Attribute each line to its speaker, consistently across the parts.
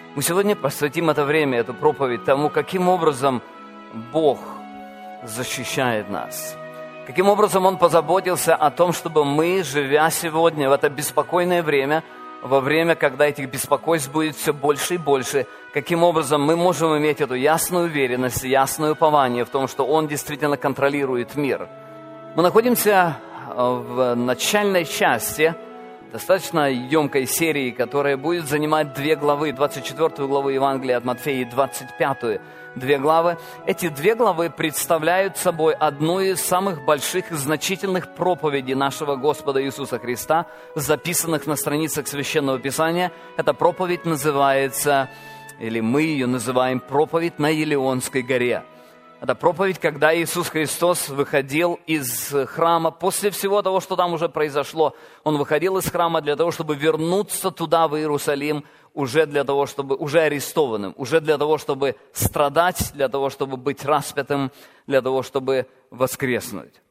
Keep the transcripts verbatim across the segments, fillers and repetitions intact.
Speaker 1: Мы сегодня посвятим это время, эту проповедь тому, каким образом Бог защищает нас. Каким образом Он позаботился о том, чтобы мы, живя сегодня в это беспокойное время, во время, когда этих беспокойств будет все больше и больше, каким образом мы можем иметь эту ясную уверенность, ясное упование в том, что Он действительно контролирует мир. Мы находимся в начальной части достаточно емкой серии, которая будет занимать две главы, двадцать четвёртую главу Евангелия от Матфея и двадцать пятую. Две главы. Эти две главы представляют собой одну из самых больших и значительных проповедей нашего Господа Иисуса Христа, записанных на страницах Священного Писания. Эта проповедь называется, или мы ее называем, проповедь на Елеонской горе. Это проповедь, когда Иисус Христос выходил из храма, после всего того, что там уже произошло, Он выходил из храма для того, чтобы вернуться туда, в Иерусалим, уже для того, чтобы, уже арестованным, уже для того, чтобы страдать, для того, чтобы быть распятым, для того, чтобы воскреснуть.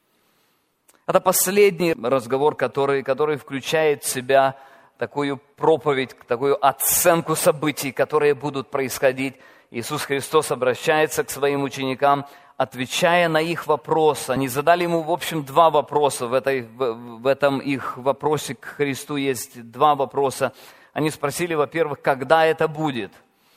Speaker 1: Это последний разговор, который, который включает в себя такую проповедь, такую оценку событий, которые будут происходить. Иисус Христос обращается к своим ученикам, отвечая на их вопрос. Они задали Ему, в общем, два вопроса. В, этой, в, в этом их вопросе к Христу есть два вопроса. Они спросили, во-первых, когда это будет?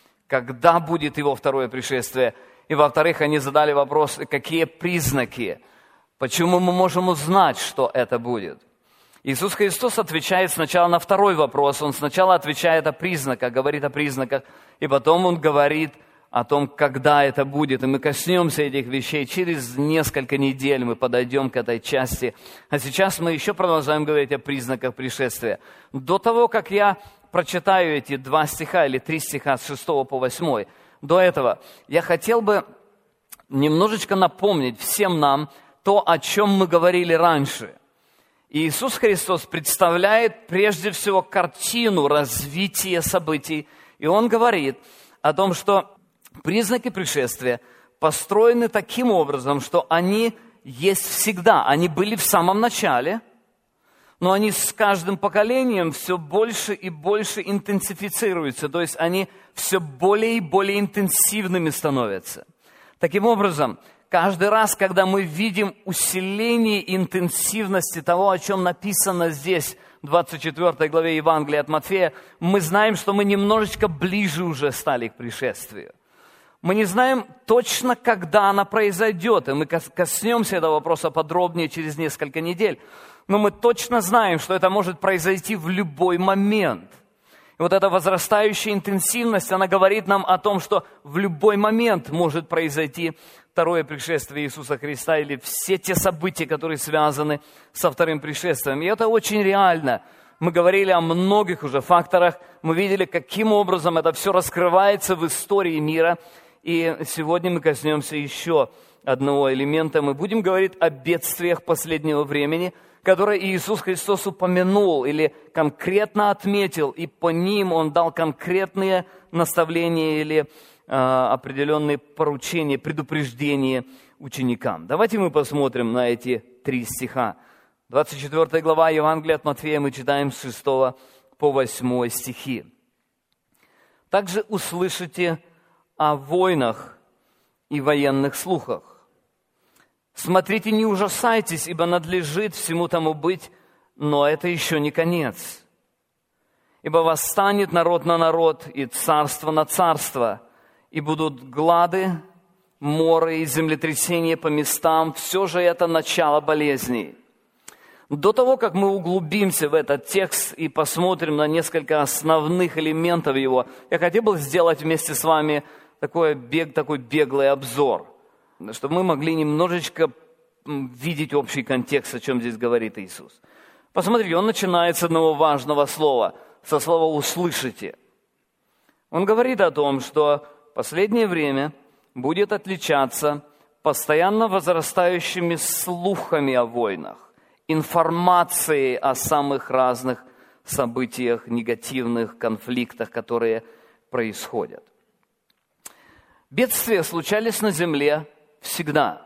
Speaker 1: Когда будет Его второе пришествие? И, во-вторых, они задали вопрос, какие признаки? Почему мы можем узнать, что это будет? Иисус Христос отвечает сначала на второй вопрос. Он сначала отвечает о признаках, говорит о признаках, и потом Он говорит о том, когда это будет. И мы коснемся этих вещей. Через несколько недель мы подойдем к этой части. А сейчас мы еще продолжаем говорить о признаках пришествия. До того, как я прочитаю эти два стиха или три стиха с шестого по восьмой, до этого я хотел бы немножечко напомнить всем нам то, о чем мы говорили раньше. Иисус Христос представляет прежде всего картину развития событий. И Он говорит о том, что признаки пришествия построены таким образом, что они есть всегда. Они были в самом начале, но они с каждым поколением все больше и больше интенсифицируются. То есть они все более и более интенсивными становятся. Таким образом, каждый раз, когда мы видим усиление интенсивности того, о чем написано здесь, в двадцать четвёртой главе Евангелия от Матфея, мы знаем, что мы немножечко ближе уже стали к пришествию. Мы не знаем точно, когда она произойдет, и мы коснемся этого вопроса подробнее через несколько недель. Но мы точно знаем, что это может произойти в любой момент. И вот эта возрастающая интенсивность, она говорит нам о том, что в любой момент может произойти второе пришествие Иисуса Христа или все те события, которые связаны со вторым пришествием. И это очень реально. Мы говорили о многих уже факторах, мы видели, каким образом это все раскрывается в истории мира. И сегодня мы коснемся еще одного элемента. Мы будем говорить о бедствиях последнего времени, которые Иисус Христос упомянул или конкретно отметил, и по ним Он дал конкретные наставления или э, определенные поручения, предупреждения ученикам. Давайте мы посмотрим на эти три стиха. двадцать четвёртая глава Евангелия от Матфея, мы читаем с шестого по восьмой стихи. «Также услышите о войнах и военных слухах. Смотрите, не ужасайтесь, ибо надлежит всему тому быть, но это еще не конец. Ибо восстанет народ на народ и царство на царство, и будут глады, моры и землетрясения по местам. Все же это начало болезней». До того, как мы углубимся в этот текст и посмотрим на несколько основных элементов его, я хотел бы сделать вместе с вами такой, бег, такой беглый обзор, чтобы мы могли немножечко видеть общий контекст, о чем здесь говорит Иисус. Посмотрите, Он начинает с одного важного слова, со слова «услышите». Он говорит о том, что последнее время будет отличаться постоянно возрастающими слухами о войнах, информацией о самых разных событиях, негативных конфликтах, которые происходят. Бедствия случались на земле всегда.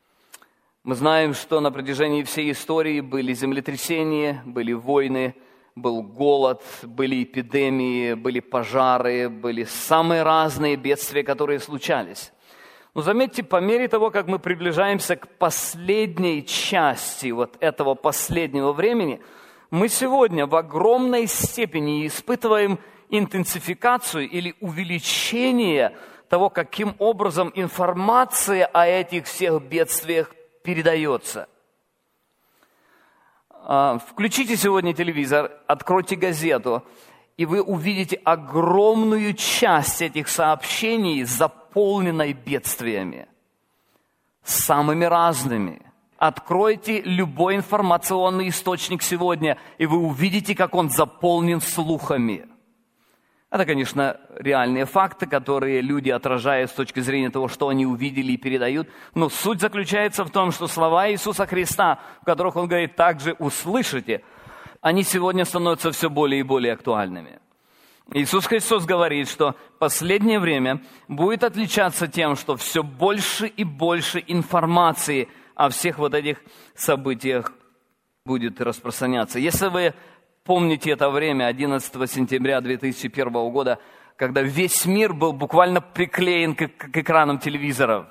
Speaker 1: Мы знаем, что на протяжении всей истории были землетрясения, были войны, был голод, были эпидемии, были пожары, были самые разные бедствия, которые случались. Но заметьте, по мере того, как мы приближаемся к последней части вот этого последнего времени, мы сегодня в огромной степени испытываем интенсификацию или увеличение того, каким образом информация о этих всех бедствиях передается. Включите сегодня телевизор, откройте газету, и вы увидите огромную часть этих сообщений, заполненной бедствиями, самыми разными. Откройте любой информационный источник сегодня, и вы увидите, как он заполнен слухами. Это, конечно, реальные факты, которые люди отражают с точки зрения того, что они увидели и передают. Но суть заключается в том, что слова Иисуса Христа, в которых Он говорит, также услышите, они сегодня становятся все более и более актуальными. Иисус Христос говорит, что последнее время будет отличаться тем, что все больше и больше информации о всех вот этих событиях будет распространяться. Если вы помните это время, одиннадцатого сентября две тысячи первого года, когда весь мир был буквально приклеен к, к экранам телевизоров.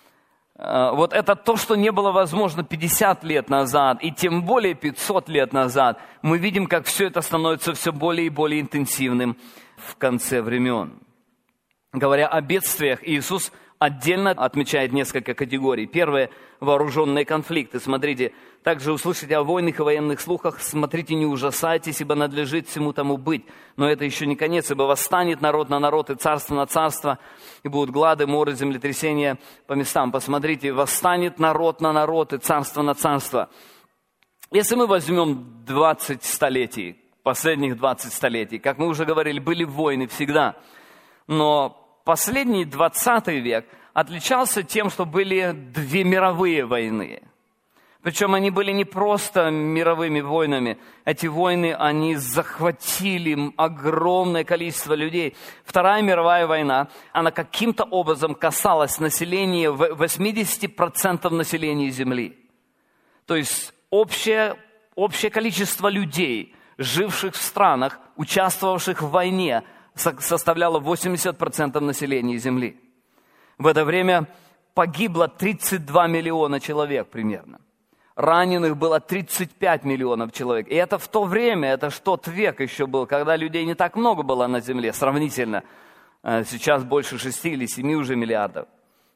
Speaker 1: Вот это то, что не было возможно пятьдесят лет назад, и тем более пятьсот лет назад. Мы видим, как все это становится все более и более интенсивным в конце времен. Говоря о бедствиях, Иисус отдельно отмечает несколько категорий. Первое – вооруженные конфликты. Смотрите, также услышите о войнах и военных слухах. Смотрите, не ужасайтесь, ибо надлежит всему тому быть. Но это еще не конец, ибо восстанет народ на народ и царство на царство, и будут глады, моры, землетрясения по местам. Посмотрите, восстанет народ на народ и царство на царство. Если мы возьмем двадцать столетий, последних двадцать столетий, как мы уже говорили, были войны всегда, но последний двадцатый век отличался тем, что были две мировые войны. Причем они были не просто мировыми войнами. Эти войны, они захватили огромное количество людей. Вторая мировая война, она каким-то образом касалась населения, восемьдесят процентов населения Земли. То есть общее, общее количество людей, живших в странах, участвовавших в войне, составляло восемьдесят процентов населения Земли. В это время погибло тридцать два миллиона человек примерно. Раненых было тридцать пять миллионов человек. И это в то время, это ж тот век еще был, когда людей не так много было на Земле сравнительно. Сейчас больше шести или семи уже миллиардов.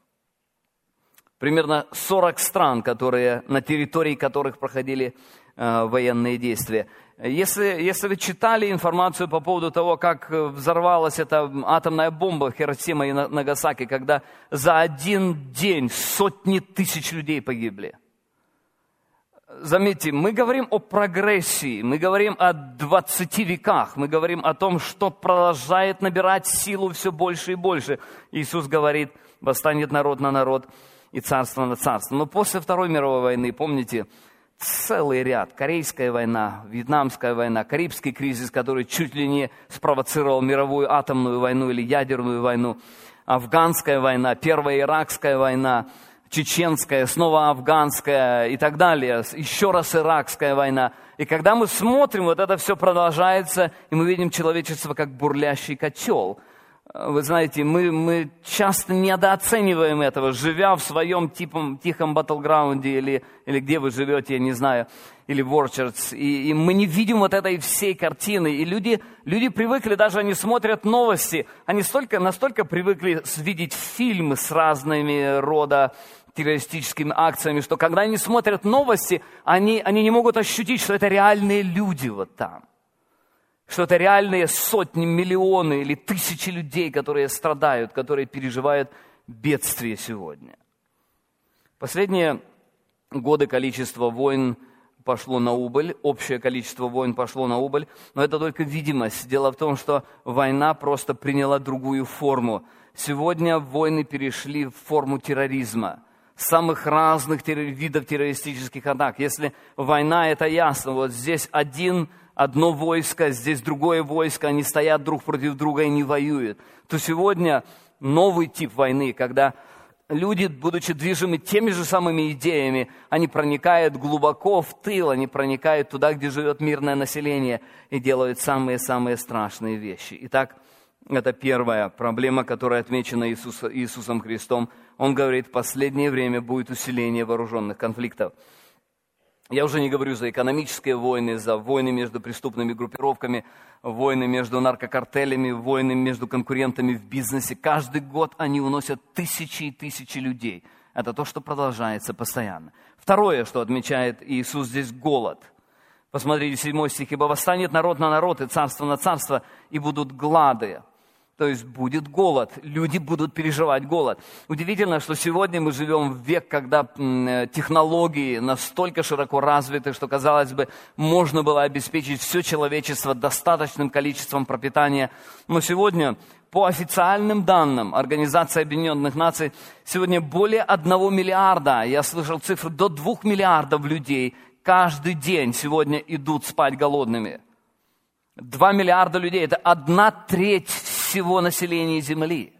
Speaker 1: Примерно сорок стран, которые, на территории которых проходили э, военные действия. Если, если вы читали информацию по поводу того, как взорвалась эта атомная бомба Хиросима и Нагасаки, когда за один день сотни тысяч людей погибли. Заметьте, мы говорим о прогрессии, мы говорим о двадцати веках, мы говорим о том, что продолжает набирать силу все больше и больше. Иисус говорит, восстанет народ на народ и царство на царство. Но после Второй мировой войны, помните, целый ряд. Корейская война, Вьетнамская война, Карибский кризис, который чуть ли не спровоцировал мировую атомную войну или ядерную войну, Афганская война, Первая Иракская война, Чеченская, снова Афганская и так далее, еще раз Иракская война. И когда мы смотрим, вот это все продолжается, и мы видим человечество как бурлящий котел. Вы знаете, мы, мы часто недооцениваем этого, живя в своем типом, тихом батлграунде, или, или где вы живете, я не знаю, или в Орчардс. И, и мы не видим вот этой всей картины. И люди, люди привыкли, даже они смотрят новости, они столько, настолько привыкли видеть фильмы с разными рода террористическими акциями, что когда они смотрят новости, они, они не могут ощутить, что это реальные люди вот там. Что это реальные сотни, миллионы или тысячи людей, которые страдают, которые переживают бедствие сегодня. Последние годы количество войн пошло на убыль, общее количество войн пошло на убыль, но это только видимость. Дело в том, что война просто приняла другую форму. Сегодня войны перешли в форму терроризма, самых разных террор- видов террористических атак. Если война, это ясно, вот здесь один... одно войско, здесь другое войско, они стоят друг против друга и не воюют, то сегодня новый тип войны, когда люди, будучи движимы теми же самыми идеями, они проникают глубоко в тыл, они проникают туда, где живет мирное население, и делают самые-самые страшные вещи. Итак, это первая проблема, которая отмечена Иисус, Иисусом Христом. Он говорит, в последнее время будет усиление вооруженных конфликтов. Я уже не говорю за экономические войны, за войны между преступными группировками, войны между наркокартелями, войны между конкурентами в бизнесе. Каждый год они уносят тысячи и тысячи людей. Это то, что продолжается постоянно. Второе, что отмечает Иисус здесь, голод. Посмотрите, седьмой стих. «Ибо восстанет народ на народ, и царство на царство, и будут глады». То есть будет голод, люди будут переживать голод. Удивительно, что сегодня мы живем в век, когда технологии настолько широко развиты, что, казалось бы, можно было обеспечить все человечество достаточным количеством пропитания. Но сегодня, по официальным данным Организации Объединенных Наций, сегодня более одного миллиарда, я слышал цифру, до двух миллиардов людей каждый день сегодня идут спать голодными. Два миллиарда людей – это одна треть всего населения Земли.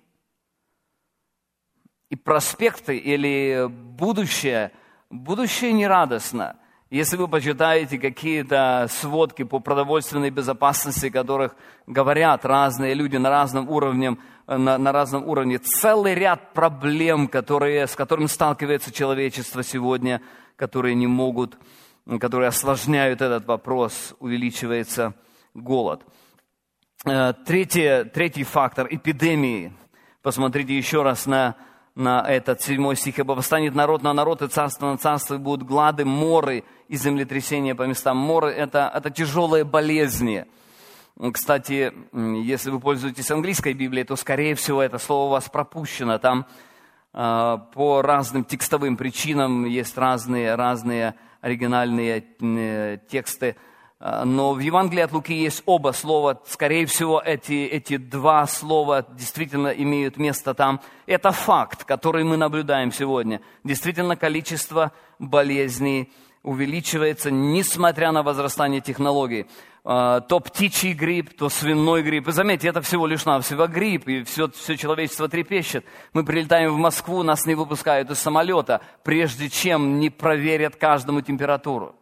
Speaker 1: И проспекты или будущее, будущее нерадостно. Если вы почитаете какие-то сводки по продовольственной безопасности, которых говорят разные люди на разном уровне, на, на разном уровне, целый ряд проблем, которые, с которыми сталкивается человечество сегодня, которые не могут, которые осложняют этот вопрос, увеличивается голод. Третий, третий фактор – эпидемии. Посмотрите еще раз на, на этот седьмой стих. «Ибо восстанет народ на народ, и царство на царство, и будут глады, моры и землетрясения по местам». Моры – это, это тяжелые болезни. Кстати, если вы пользуетесь английской Библией, то, скорее всего, это слово у вас пропущено. Там э, по разным текстовым причинам есть разные, разные оригинальные э, тексты. Но в Евангелии от Луки есть оба слова. Скорее всего, эти, эти два слова действительно имеют место там. Это факт, который мы наблюдаем сегодня. Действительно, количество болезней увеличивается, несмотря на возрастание технологий. То птичий грипп, то свиной грипп. И заметьте, это всего лишь навсего грипп, и все, все человечество трепещет. Мы прилетаем в Москву, нас не выпускают из самолета, прежде чем не проверят каждому температуру.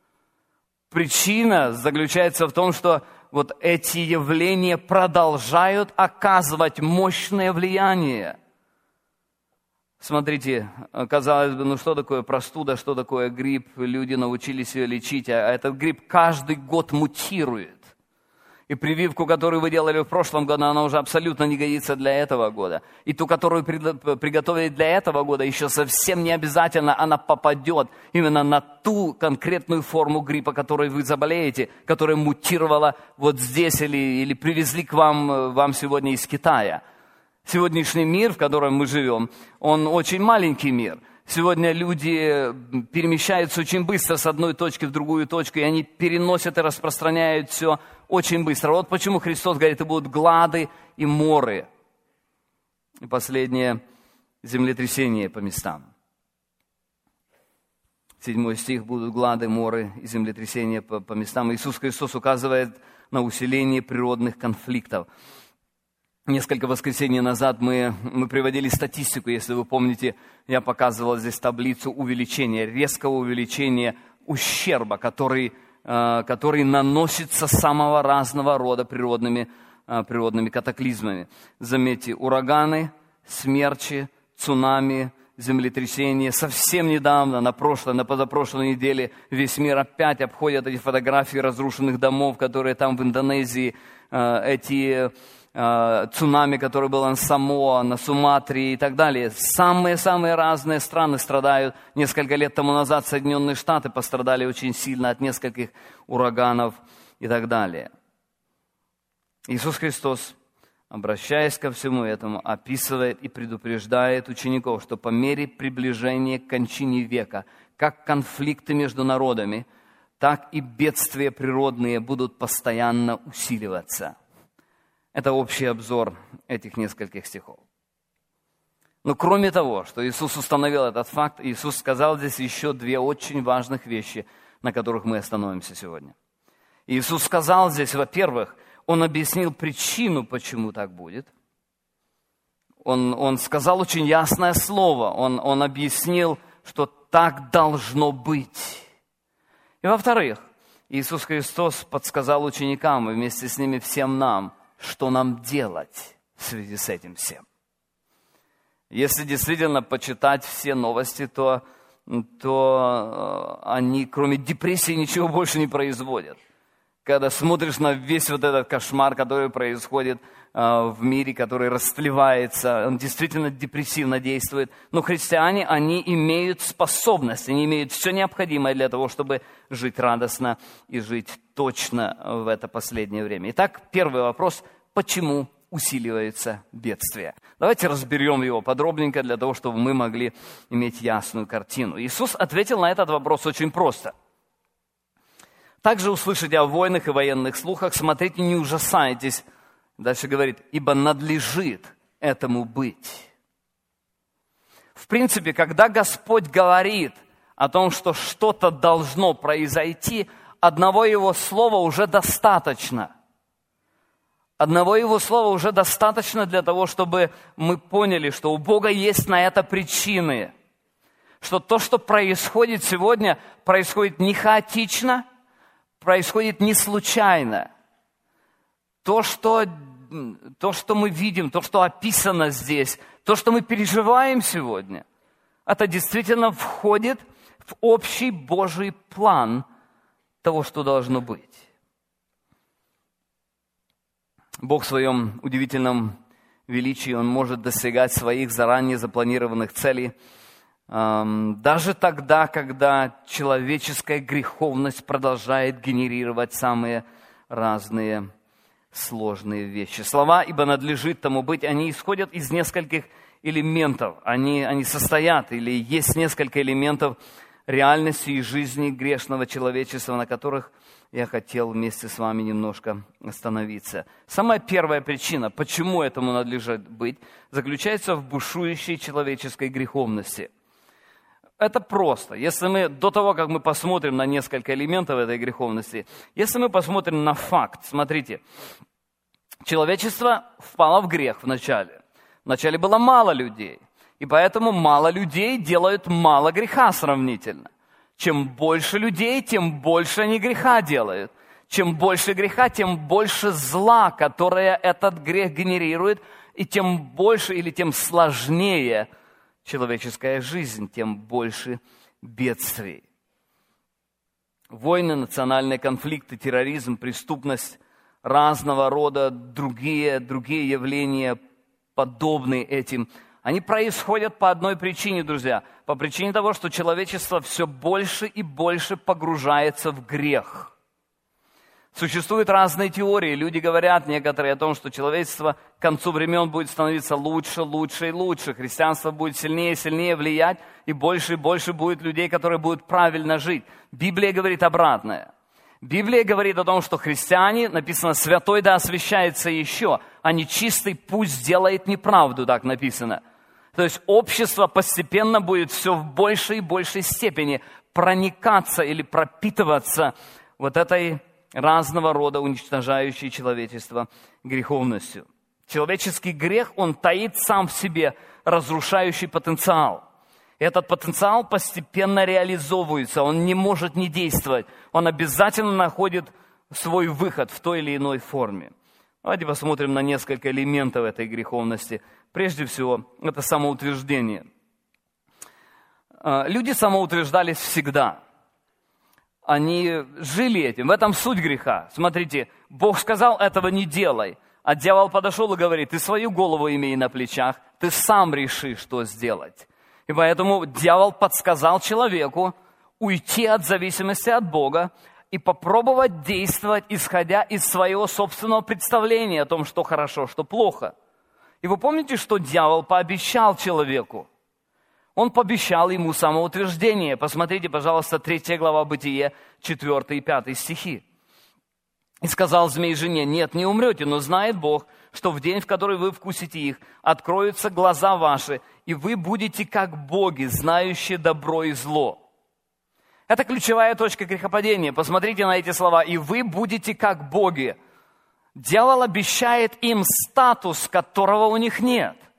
Speaker 1: Причина заключается в том, что вот эти явления продолжают оказывать мощное влияние. Смотрите, казалось бы, ну что такое простуда, что такое грипп, люди научились ее лечить, а этот грипп каждый год мутирует. И прививку, которую вы делали в прошлом году, она уже абсолютно не годится для этого года. И ту, которую приготовили для этого года, еще совсем не обязательно она попадет именно на ту конкретную форму гриппа, которой вы заболеете, которая мутировала вот здесь или, или привезли к вам, вам сегодня из Китая. Сегодняшний мир, в котором мы живем, он очень маленький мир. Сегодня люди перемещаются очень быстро с одной точки в другую точку, и они переносят и распространяют все очень быстро. Вот почему Христос говорит, и будут глады и моры. И последнее – землетрясение по местам. Седьмой стих – будут глады, моры и землетрясения по, по местам. Иисус Христос указывает на усиление природных конфликтов. Несколько воскресений назад мы, мы приводили статистику, если вы помните, я показывал здесь таблицу увеличения, резкого увеличения ущерба, который, э, который наносится самого разного рода природными, э, природными катаклизмами. Заметьте, ураганы, смерчи, цунами, землетрясения. Совсем недавно, на прошлой, на позапрошлой неделе, весь мир опять обходит эти фотографии разрушенных домов, которые там в Индонезии, э, эти... цунами, который был на Самоа, на Суматре и так далее. Самые-самые разные страны страдают. Несколько лет тому назад Соединенные Штаты пострадали очень сильно от нескольких ураганов и так далее. Иисус Христос, обращаясь ко всему этому, описывает и предупреждает учеников, что по мере приближения к кончине века, как конфликты между народами, так и бедствия природные будут постоянно усиливаться. Это общий обзор этих нескольких стихов. Но кроме того, что Иисус установил этот факт, Иисус сказал здесь еще две очень важных вещи, на которых мы остановимся сегодня. Иисус сказал здесь, во-первых, Он объяснил причину, почему так будет. Он, он сказал очень ясное слово, он, он объяснил, что так должно быть. И во-вторых, Иисус Христос подсказал ученикам и вместе с ними всем нам, что нам делать в связи с этим всем. Если действительно почитать все новости, то, то они, кроме депрессии, ничего больше не производят. Когда смотришь на весь вот этот кошмар, который происходит в мире, который растлевается, он действительно депрессивно действует. Но христиане, они имеют способность, они имеют все необходимое для того, чтобы жить радостно и жить точно в это последнее время. Итак, первый вопрос: почему усиливается бедствие? Давайте разберем его подробненько для того, чтобы мы могли иметь ясную картину. Иисус ответил на этот вопрос очень просто. Также услышите о войнах и военных слухах, смотрите, не ужасайтесь. Дальше говорит: ибо надлежит этому быть. В принципе, когда Господь говорит о том, что что-то должно произойти, одного Его слова уже достаточно. Одного Его слова уже достаточно для того, чтобы мы поняли, что у Бога есть на это причины. Что то, что происходит сегодня, происходит не хаотично, происходит не случайно. То, что, то, что мы видим, то, что описано здесь, то, что мы переживаем сегодня, это действительно входит в общий Божий план того, что должно быть. Бог в своем удивительном величии, Он может достигать своих заранее запланированных целей, даже тогда, когда человеческая греховность продолжает генерировать самые разные сложные вещи. Слова «ибо надлежит тому быть», они исходят из нескольких элементов. Они, они состоят, или есть несколько элементов реальности и жизни грешного человечества, на которых я хотел вместе с вами немножко остановиться. Самая первая причина, почему этому надлежит быть, заключается в бушующей человеческой греховности. Это просто. Если мы, до того, как мы посмотрим на несколько элементов этой греховности, если мы посмотрим на факт, смотрите, человечество впало в грех вначале. Вначале было мало людей, и поэтому мало людей делают мало греха сравнительно. Чем больше людей, тем больше они греха делают. Чем больше греха, тем больше зла, которое этот грех генерирует, и тем больше или тем сложнее человеческая жизнь, тем больше бедствий. Войны, национальные конфликты, терроризм, преступность, разного рода другие, другие явления, подобные этим, они происходят по одной причине, друзья. По причине того, что человечество все больше и больше погружается в грех. Существуют разные теории. Люди говорят некоторые о том, что человечество к концу времен будет становиться лучше, лучше и лучше. Христианство будет сильнее и сильнее влиять, и больше и больше будет людей, которые будут правильно жить. Библия говорит обратное. Библия говорит о том, что христиане, написано, святой да освящается еще, а нечистый пусть делает неправду, так написано. То есть общество постепенно будет все в большей и большей степени проникаться или пропитываться вот этой разного рода уничтожающей человечество греховностью. Человеческий грех, он таит сам в себе разрушающий потенциал. И этот потенциал постепенно реализовывается, он не может не действовать. Он обязательно находит свой выход в той или иной форме. Давайте посмотрим на несколько элементов этой греховности. Прежде всего, это самоутверждение. Люди самоутверждались всегда. Они жили этим. В этом суть греха. Смотрите, Бог сказал, этого не делай. А дьявол подошел и говорит, ты свою голову имей на плечах, ты сам реши, что сделать. И поэтому дьявол подсказал человеку уйти от зависимости от Бога и попробовать действовать, исходя из своего собственного представления о том, что хорошо, что плохо. И вы помните, что дьявол пообещал человеку? Он пообещал ему самоутверждение. Посмотрите, пожалуйста, третья глава Бытие, четвёртый и пятый стихи. «И сказал змей жене, нет, не умрете, но знает Бог, что в день, в который вы вкусите их, откроются глаза ваши, и вы будете как боги, знающие добро и зло». Это ключевая точка грехопадения. Посмотрите на эти слова. «И вы будете как боги». Дьявол обещает им статус, которого у них нет.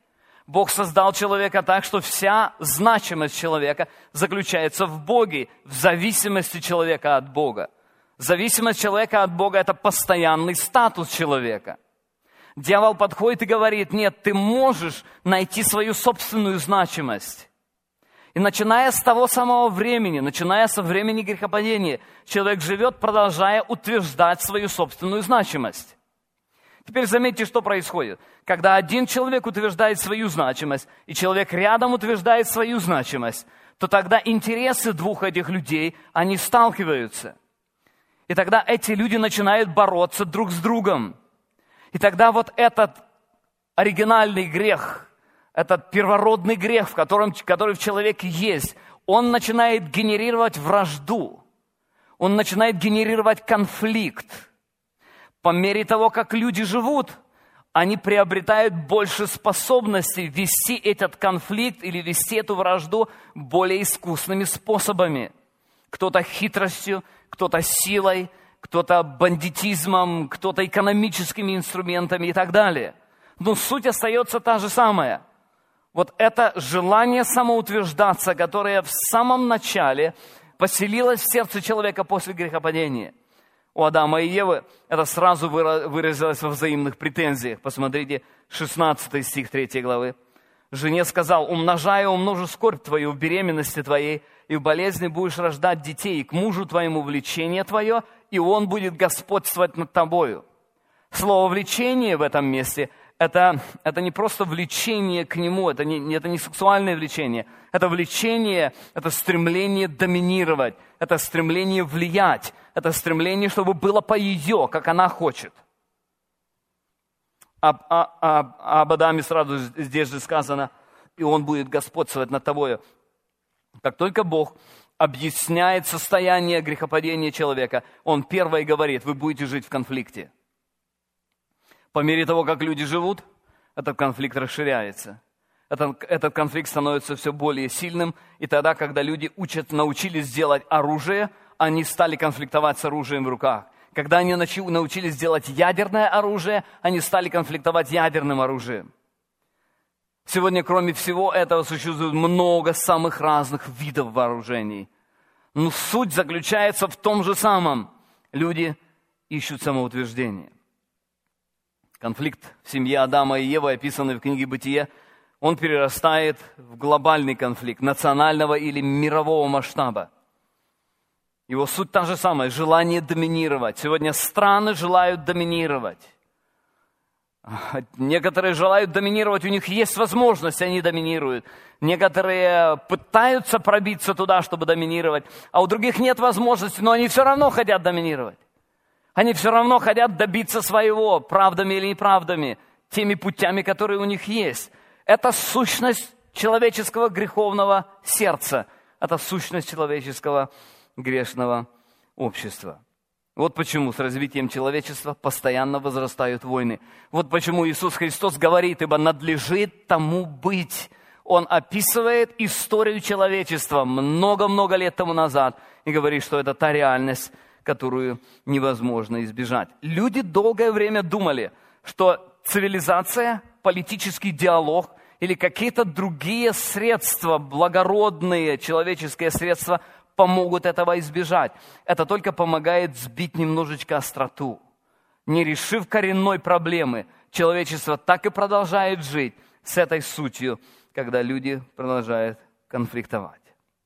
Speaker 1: Бог создал человека так, что вся значимость человека заключается в Боге, в зависимости человека от Бога. Зависимость человека от Бога – это постоянный статус человека. Дьявол подходит и говорит: нет, ты можешь найти свою собственную значимость. И начиная с того самого времени, начиная со времени грехопадения, человек живет, продолжая утверждать свою собственную значимость. Теперь заметьте, что происходит. Когда один человек утверждает свою значимость, и человек рядом утверждает свою значимость, то тогда интересы двух этих людей, они сталкиваются. И тогда эти люди начинают бороться друг с другом. И тогда вот этот оригинальный грех, этот первородный грех, в котором, который в человеке есть, он начинает генерировать вражду, он начинает генерировать конфликт. По мере того, как люди живут, они приобретают больше способностей вести этот конфликт или вести эту вражду более искусными способами. Кто-то хитростью, кто-то силой, кто-то бандитизмом, кто-то экономическими инструментами и так далее. Но суть остается та же самая. Вот это желание самоутверждаться, которое в самом начале поселилось в сердце человека после грехопадения. У Адама и Евы это сразу выразилось во взаимных претензиях. Посмотрите, шестнадцатый стих третьей главы. Жене сказал: умножая, умножу скорбь твою в беременности твоей, и в болезни будешь рождать детей, и к мужу твоему влечение твое, и он будет господствовать над тобою. Слово «влечение» в этом месте это, – это не просто влечение к нему, это не, это не сексуальное влечение. Это влечение, это стремление доминировать, это стремление влиять, это стремление, чтобы было по ее, как она хочет. Об, об, об Адаме сразу здесь же сказано: и он будет господствовать над тобою. Как только Бог объясняет состояние грехопадения человека, Он первое говорит: вы будете жить в конфликте. По мере того, как люди живут, этот конфликт расширяется. Этот, этот конфликт становится все более сильным. И тогда, когда люди учат, научились делать оружие, они стали конфликтовать с оружием в руках. Когда они начи, научились делать ядерное оружие, они стали конфликтовать ядерным оружием. Сегодня, кроме всего этого, существует много самых разных видов вооружений. Но суть заключается в том же самом. Люди ищут самоутверждение. Конфликт в семье Адама и Евы, описанный в книге «Бытие», он перерастает в глобальный конфликт национального или мирового масштаба. Его суть та же самая – желание доминировать. Сегодня страны желают доминировать. Некоторые желают доминировать, у них есть возможность, они доминируют. Некоторые пытаются пробиться туда, чтобы доминировать, а у других нет возможности, но они все равно хотят доминировать. Они все равно хотят добиться своего, правдами или неправдами, теми путями, которые у них есть. Это сущность человеческого греховного сердца. Это сущность человеческого грешного общества. Вот почему с развитием человечества постоянно возрастают войны. Вот почему Иисус Христос говорит: ибо надлежит тому быть. Он описывает историю человечества много-много лет тому назад и говорит, что это та реальность, которую невозможно избежать. Люди долгое время думали, что цивилизация, политический диалог или какие-то другие средства, благородные человеческие средства, помогут этого избежать. Это только помогает сбить немножечко остроту. Не решив коренной проблемы, человечество так и продолжает жить с этой сутью, когда люди продолжают конфликтовать.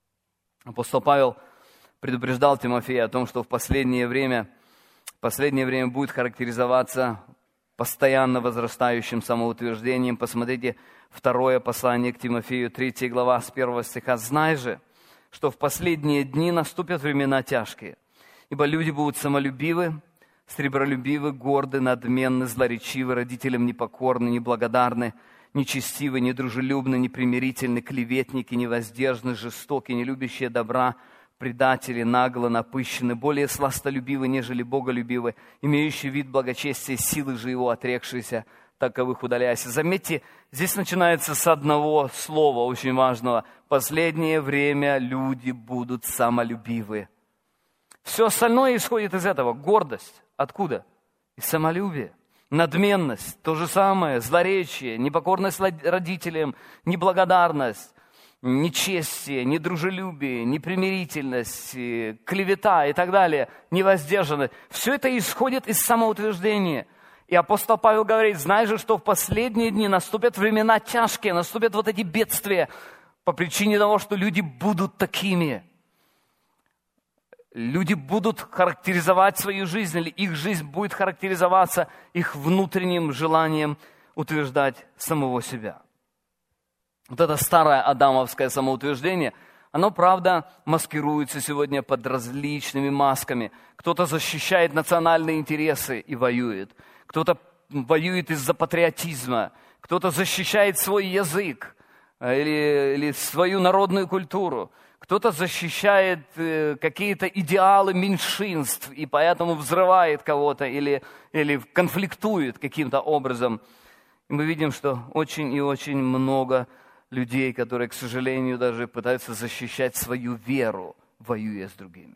Speaker 1: Апостол Павел предупреждал Тимофея о том, что в последнее время, последнее время будет характеризоваться постоянно возрастающим самоутверждением. Посмотрите, второе послание к Тимофею, третья глава, с первого стиха. «Знай же, что в последние дни наступят времена тяжкие, ибо люди будут самолюбивы, сребролюбивы, горды, надменны, злоречивы, родителям непокорны, неблагодарны, нечестивы, недружелюбны, непримирительны, клеветники, невоздержны, жестоки, нелюбящие добра, предатели, нагло, напыщены, более сластолюбивы, нежели боголюбивы, имеющие вид благочестия, силы же его отрекшиеся, таковых удаляйся». Заметьте, здесь начинается с одного слова, очень важного. Последнее время люди будут самолюбивы. Все остальное исходит из этого. Гордость. Откуда? Из самолюбия. Надменность, то же самое, злоречие, непокорность родителям, неблагодарность, нечестие, недружелюбие, непримирительность, клевета и так далее, невоздержанность. Все это исходит из самоутверждения. И апостол Павел говорит: знаешь же, что в последние дни наступят времена тяжкие, наступят вот эти бедствия по причине того, что люди будут такими. Люди будут характеризовать свою жизнь, или их жизнь будет характеризоваться их внутренним желанием утверждать самого себя. Вот это старое адамовское самоутверждение, оно, правда, маскируется сегодня под различными масками. Кто-то защищает национальные интересы и воюет, кто-то воюет из-за патриотизма, кто-то защищает свой язык или, или свою народную культуру. Кто-то защищает э, какие-то идеалы меньшинств и поэтому взрывает кого-то или, или конфликтует каким-то образом. И мы видим, что очень и очень много людей, которые, к сожалению, даже пытаются защищать свою веру, воюя с другими.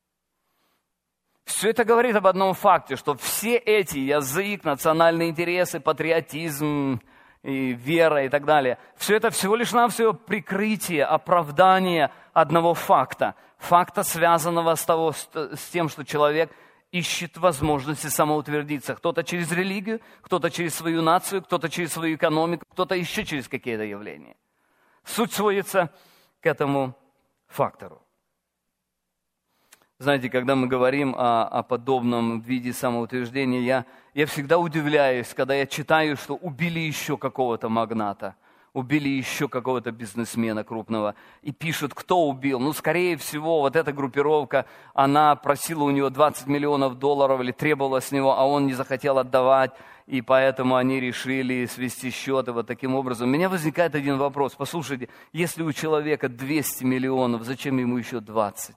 Speaker 1: Все это говорит об одном факте, что все эти язык, национальные интересы, патриотизм, и вера и так далее. Все это всего лишь навсего прикрытие, оправдание одного факта. Факта, связанного с, того, с тем, что человек ищет возможности самоутвердиться. Кто-то через религию, кто-то через свою нацию, кто-то через свою экономику, кто-то еще через какие-то явления. Суть сводится к этому фактору. Знаете, когда мы говорим о, о подобном виде самоутверждения, я, я всегда удивляюсь, когда я читаю, что убили еще какого-то магната, убили еще какого-то бизнесмена крупного, и пишут, кто убил. Ну, скорее всего, вот эта группировка, она просила у него двадцать миллионов долларов или требовала с него, а он не захотел отдавать, и поэтому они решили свести счеты вот таким образом. У меня возникает один вопрос. Послушайте, если у человека двести миллионов, зачем ему еще двадцать?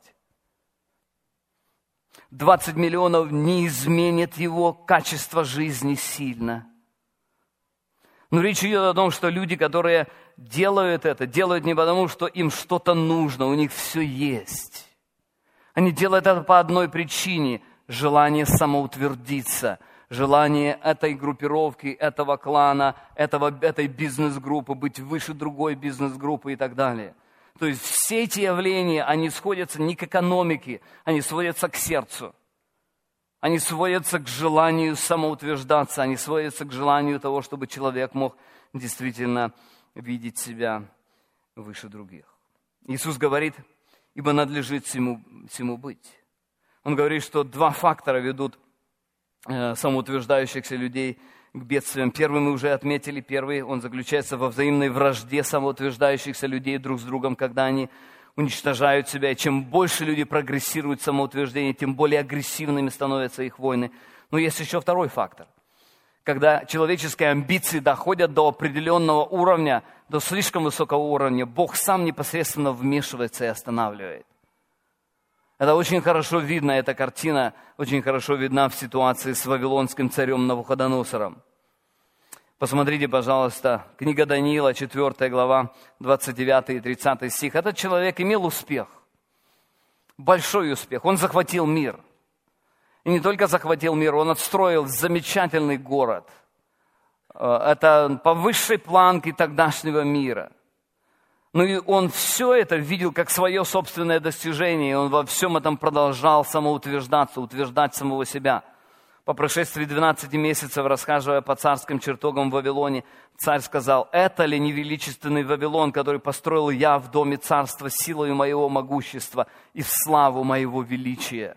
Speaker 1: двадцать миллионов не изменит его качество жизни сильно. Но речь идет о том, что люди, которые делают это, делают не потому, что им что-то нужно, у них все есть. Они делают это по одной причине – желание самоутвердиться, желание этой группировки, этого клана, этого, этой бизнес-группы, быть выше другой бизнес-группы и так далее. То есть все эти явления, они сводятся не к экономике, они сводятся к сердцу. Они сводятся к желанию самоутверждаться, они сводятся к желанию того, чтобы человек мог действительно видеть себя выше других. Иисус говорит: ибо надлежит всему, всему быть. Он говорит, что два фактора ведут э, самоутверждающихся людей к бедствиям. Первый мы уже отметили, первый, он заключается во взаимной вражде самоутверждающихся людей друг с другом, когда они уничтожают себя. И чем больше люди прогрессируют в самоутверждении, тем более агрессивными становятся их войны. Но есть еще второй фактор. Когда человеческие амбиции доходят до определенного уровня, до слишком высокого уровня, Бог сам непосредственно вмешивается и останавливает. Это очень хорошо видно, эта картина очень хорошо видна в ситуации с вавилонским царем Навуходоносором. Посмотрите, пожалуйста, книга Даниила, четвёртая глава, двадцать девятый и тридцатый стих. Этот человек имел успех, большой успех. Он захватил мир. И не только захватил мир, он отстроил замечательный город. Это по высшей планке тогдашнего мира. Ну и он все это видел как свое собственное достижение, и он во всем этом продолжал самоутверждаться, утверждать самого себя. По прошествии двенадцати месяцев, расхаживая по царским чертогам в Вавилоне, царь сказал: «Это ли не величественный Вавилон, который построил я в доме царства силою моего могущества и в славу моего величия?»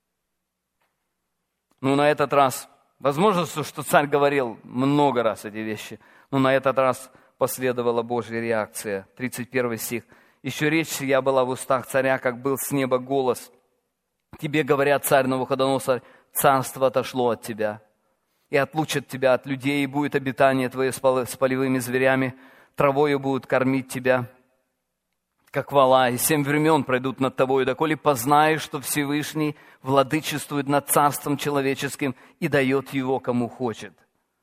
Speaker 1: Ну, на этот раз, возможно, что царь говорил много раз эти вещи, но на этот раз последовала Божья реакция. тридцать первый стих. «Еще речь сия была в устах царя, как был с неба голос. Тебе говорят, царь Навуходоносор, царство отошло от тебя, и отлучат тебя от людей, и будет обитание твое с полевыми зверями, травою будут кормить тебя, как вола, и семь времен пройдут над тобой, доколе познаешь, что Всевышний владычествует над царством человеческим и дает его, кому хочет».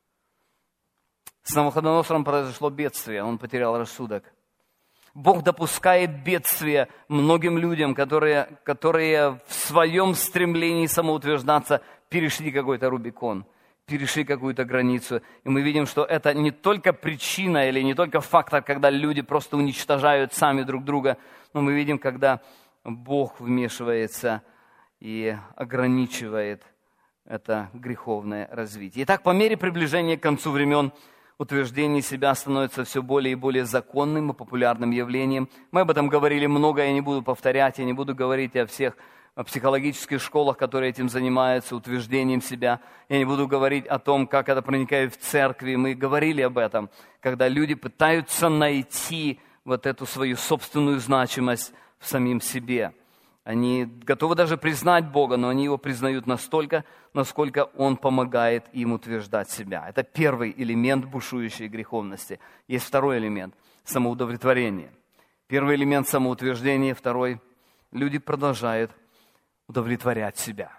Speaker 1: С Навуходоносором произошло бедствие, он потерял рассудок. Бог допускает бедствие многим людям, которые, которые в своем стремлении самоутверждаться перешли какой-то Рубикон, перешли какую-то границу. И мы видим, что это не только причина или не только фактор, когда люди просто уничтожают сами друг друга, но мы видим, когда Бог вмешивается и ограничивает это греховное развитие. Итак, по мере приближения к концу времен утверждение себя становится все более и более законным и популярным явлением. Мы об этом говорили много, я не буду повторять, я не буду говорить о всех о психологических школах, которые этим занимаются, утверждением себя. Я не буду говорить о том, как это проникает в церкви. Мы говорили об этом, когда люди пытаются найти вот эту свою собственную значимость в самим себе. Они готовы даже признать Бога, но они Его признают настолько, насколько Он помогает им утверждать себя. Это первый элемент бушующей греховности. Есть второй элемент – самоудовлетворение. Первый элемент – самоутверждение, второй – люди продолжают удовлетворять себя.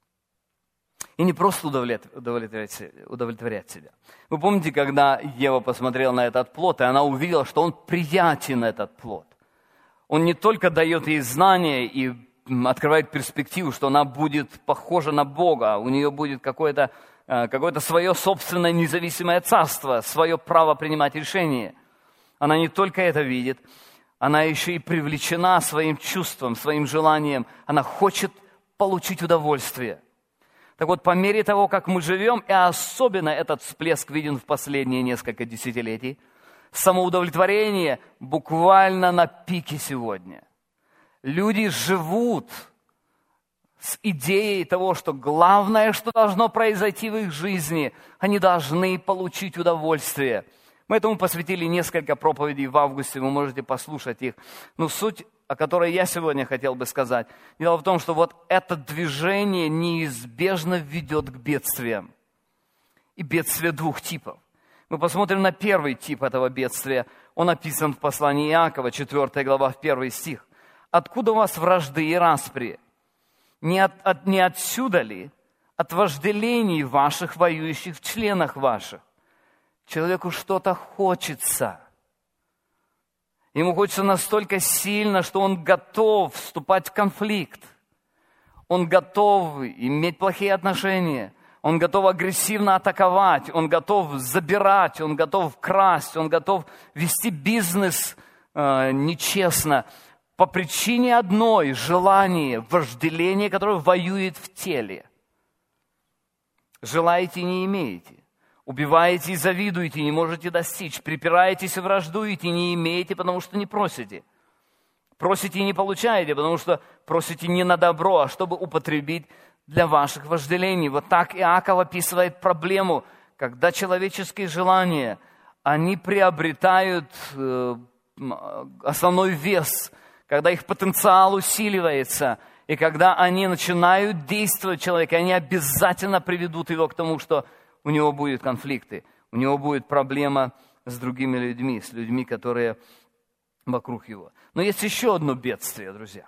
Speaker 1: И не просто удовлетворять, удовлетворять себя. Вы помните, когда Ева посмотрела на этот плод, и она увидела, что он приятен, этот плод. Он не только дает ей знания и открывает перспективу, что она будет похожа на Бога, у нее будет какое-то, какое-то свое собственное независимое царство, свое право принимать решения. Она не только это видит, она еще и привлечена своим чувством, своим желанием. Она хочет получить удовольствие. Так вот, по мере того, как мы живем, и особенно этот всплеск виден в последние несколько десятилетий, самоудовлетворение буквально на пике сегодня. Люди живут с идеей того, что главное, что должно произойти в их жизни, они должны получить удовольствие. Мы этому посвятили несколько проповедей в августе, вы можете послушать их. Но суть, о которой я сегодня хотел бы сказать, дело в том, что вот это движение неизбежно ведет к бедствиям. И бедствия двух типов. Мы посмотрим на первый тип этого бедствия. Он описан в послании Иакова, четвёртая глава, в первый стих. «Откуда у вас вражды и распри? Не, от, от, не отсюда ли? От вожделений ваших, воюющих в членах ваших?» Человеку что-то хочется. Ему хочется настолько сильно, что он готов вступать в конфликт. Он готов иметь плохие отношения. Он готов агрессивно атаковать, он готов забирать, он готов красть, он готов вести бизнес э, нечестно по причине одной – желания, вожделения, которое воюет в теле. Желаете – не имеете. Убиваете и завидуете, не можете достичь. Припираетесь и враждуете, не имеете, потому что не просите. Просите и не получаете, потому что просите не на добро, а чтобы употребить для ваших вожделений. Вот так Иаков описывает проблему, когда человеческие желания, они приобретают э, основной вес, когда их потенциал усиливается, и когда они начинают действовать в человеке, они обязательно приведут его к тому, что у него будут конфликты, у него будет проблема с другими людьми, с людьми, которые вокруг его. Но есть еще одно бедствие, друзья.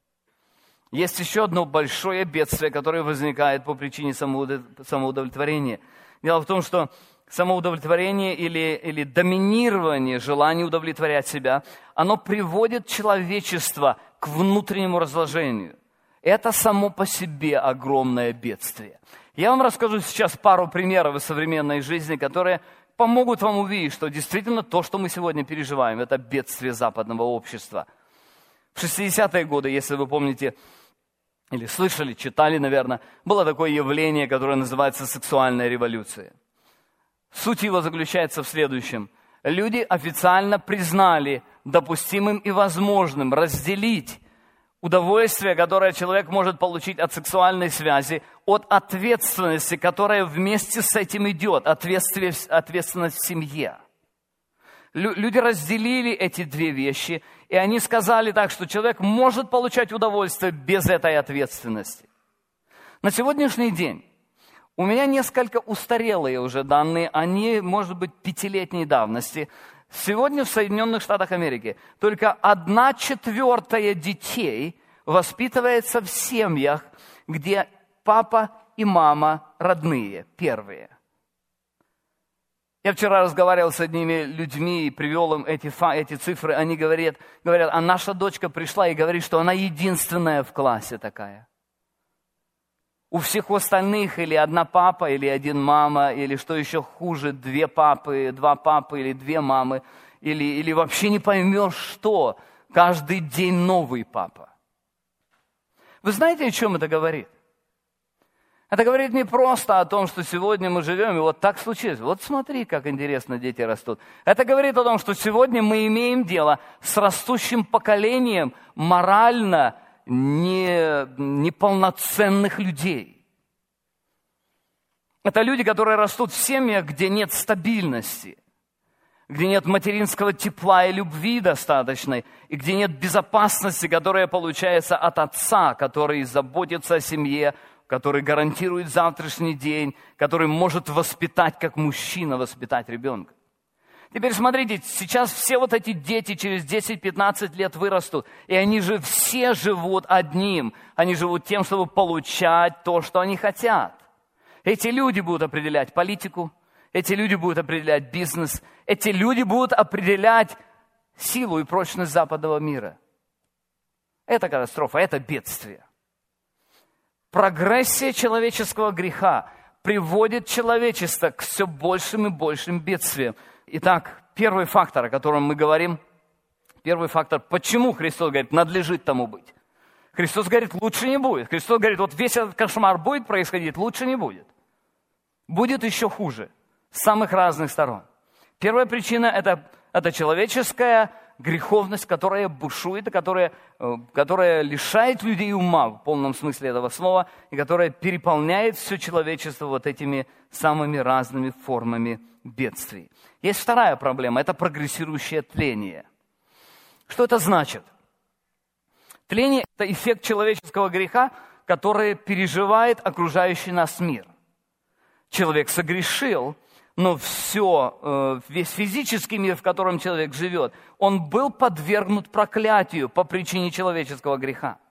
Speaker 1: Есть еще одно большое бедствие, которое возникает по причине самоудовлетворения. Дело в том, что самоудовлетворение или, или доминирование, желание удовлетворять себя, оно приводит человечество к внутреннему разложению. Это само по себе огромное бедствие. Я вам расскажу сейчас пару примеров из современной жизни, которые помогут вам увидеть, что действительно то, что мы сегодня переживаем, это бедствие западного общества. В шестидесятые годы, если вы помните, или слышали, читали, наверное, было такое явление, которое называется сексуальная революция. Суть его заключается в следующем. Люди официально признали допустимым и возможным разделить удовольствие, которое человек может получить от сексуальной связи, от ответственности, которая вместе с этим идет, ответственность в семье. Люди разделили эти две вещи, и они сказали так, что человек может получать удовольствие без этой ответственности. На сегодняшний день у меня несколько устарелые уже данные, они, может быть, пятилетней давности. Сегодня в Соединенных Штатах Америки только одна четвертая детей воспитывается в семьях, где папа и мама родные, первые. Я вчера разговаривал с одними людьми и привел им эти, эти цифры. Они говорят, говорят, а наша дочка пришла и говорит, что она единственная в классе такая. У всех остальных или одна папа, или один мама, или что еще хуже, две папы, два папы или две мамы, или, или вообще не поймешь, что. Каждый день новый папа. Вы знаете, о чем это говорит? Это говорит не просто о том, что сегодня мы живем, и вот так случилось. Вот смотри, как интересно дети растут. Это говорит о том, что сегодня мы имеем дело с растущим поколением морально не, неполноценных людей. Это люди, которые растут в семьях, где нет стабильности, где нет материнского тепла и любви достаточной, и где нет безопасности, которая получается от отца, который заботится о семье, который гарантирует завтрашний день, который может воспитать, как мужчина воспитать ребенка. Теперь смотрите, сейчас все вот эти дети через десять-пятнадцать лет вырастут, и они же все живут одним. Они живут тем, чтобы получать то, что они хотят. Эти люди будут определять политику, эти люди будут определять бизнес, эти люди будут определять силу и прочность западного мира. Это катастрофа, это бедствие. Прогрессия человеческого греха приводит человечество к все большим и большим бедствиям. Итак, первый фактор, о котором мы говорим, первый фактор, почему Христос говорит, надлежит тому быть. Христос говорит, лучше не будет. Христос говорит, вот весь этот кошмар будет происходить, лучше не будет. Будет еще хуже, с самых разных сторон. Первая причина это, – это человеческая греховность, которая бушует, и которая, которая лишает людей ума в полном смысле этого слова, и которая переполняет все человечество вот этими самыми разными формами бедствий. Есть вторая проблема – это прогрессирующее тление. Что это значит? Тление – это эффект человеческого греха, который переживает окружающий нас мир. Человек согрешил, но все, весь физический мир, в котором человек живет, он был подвергнут проклятию по причине человеческого греха.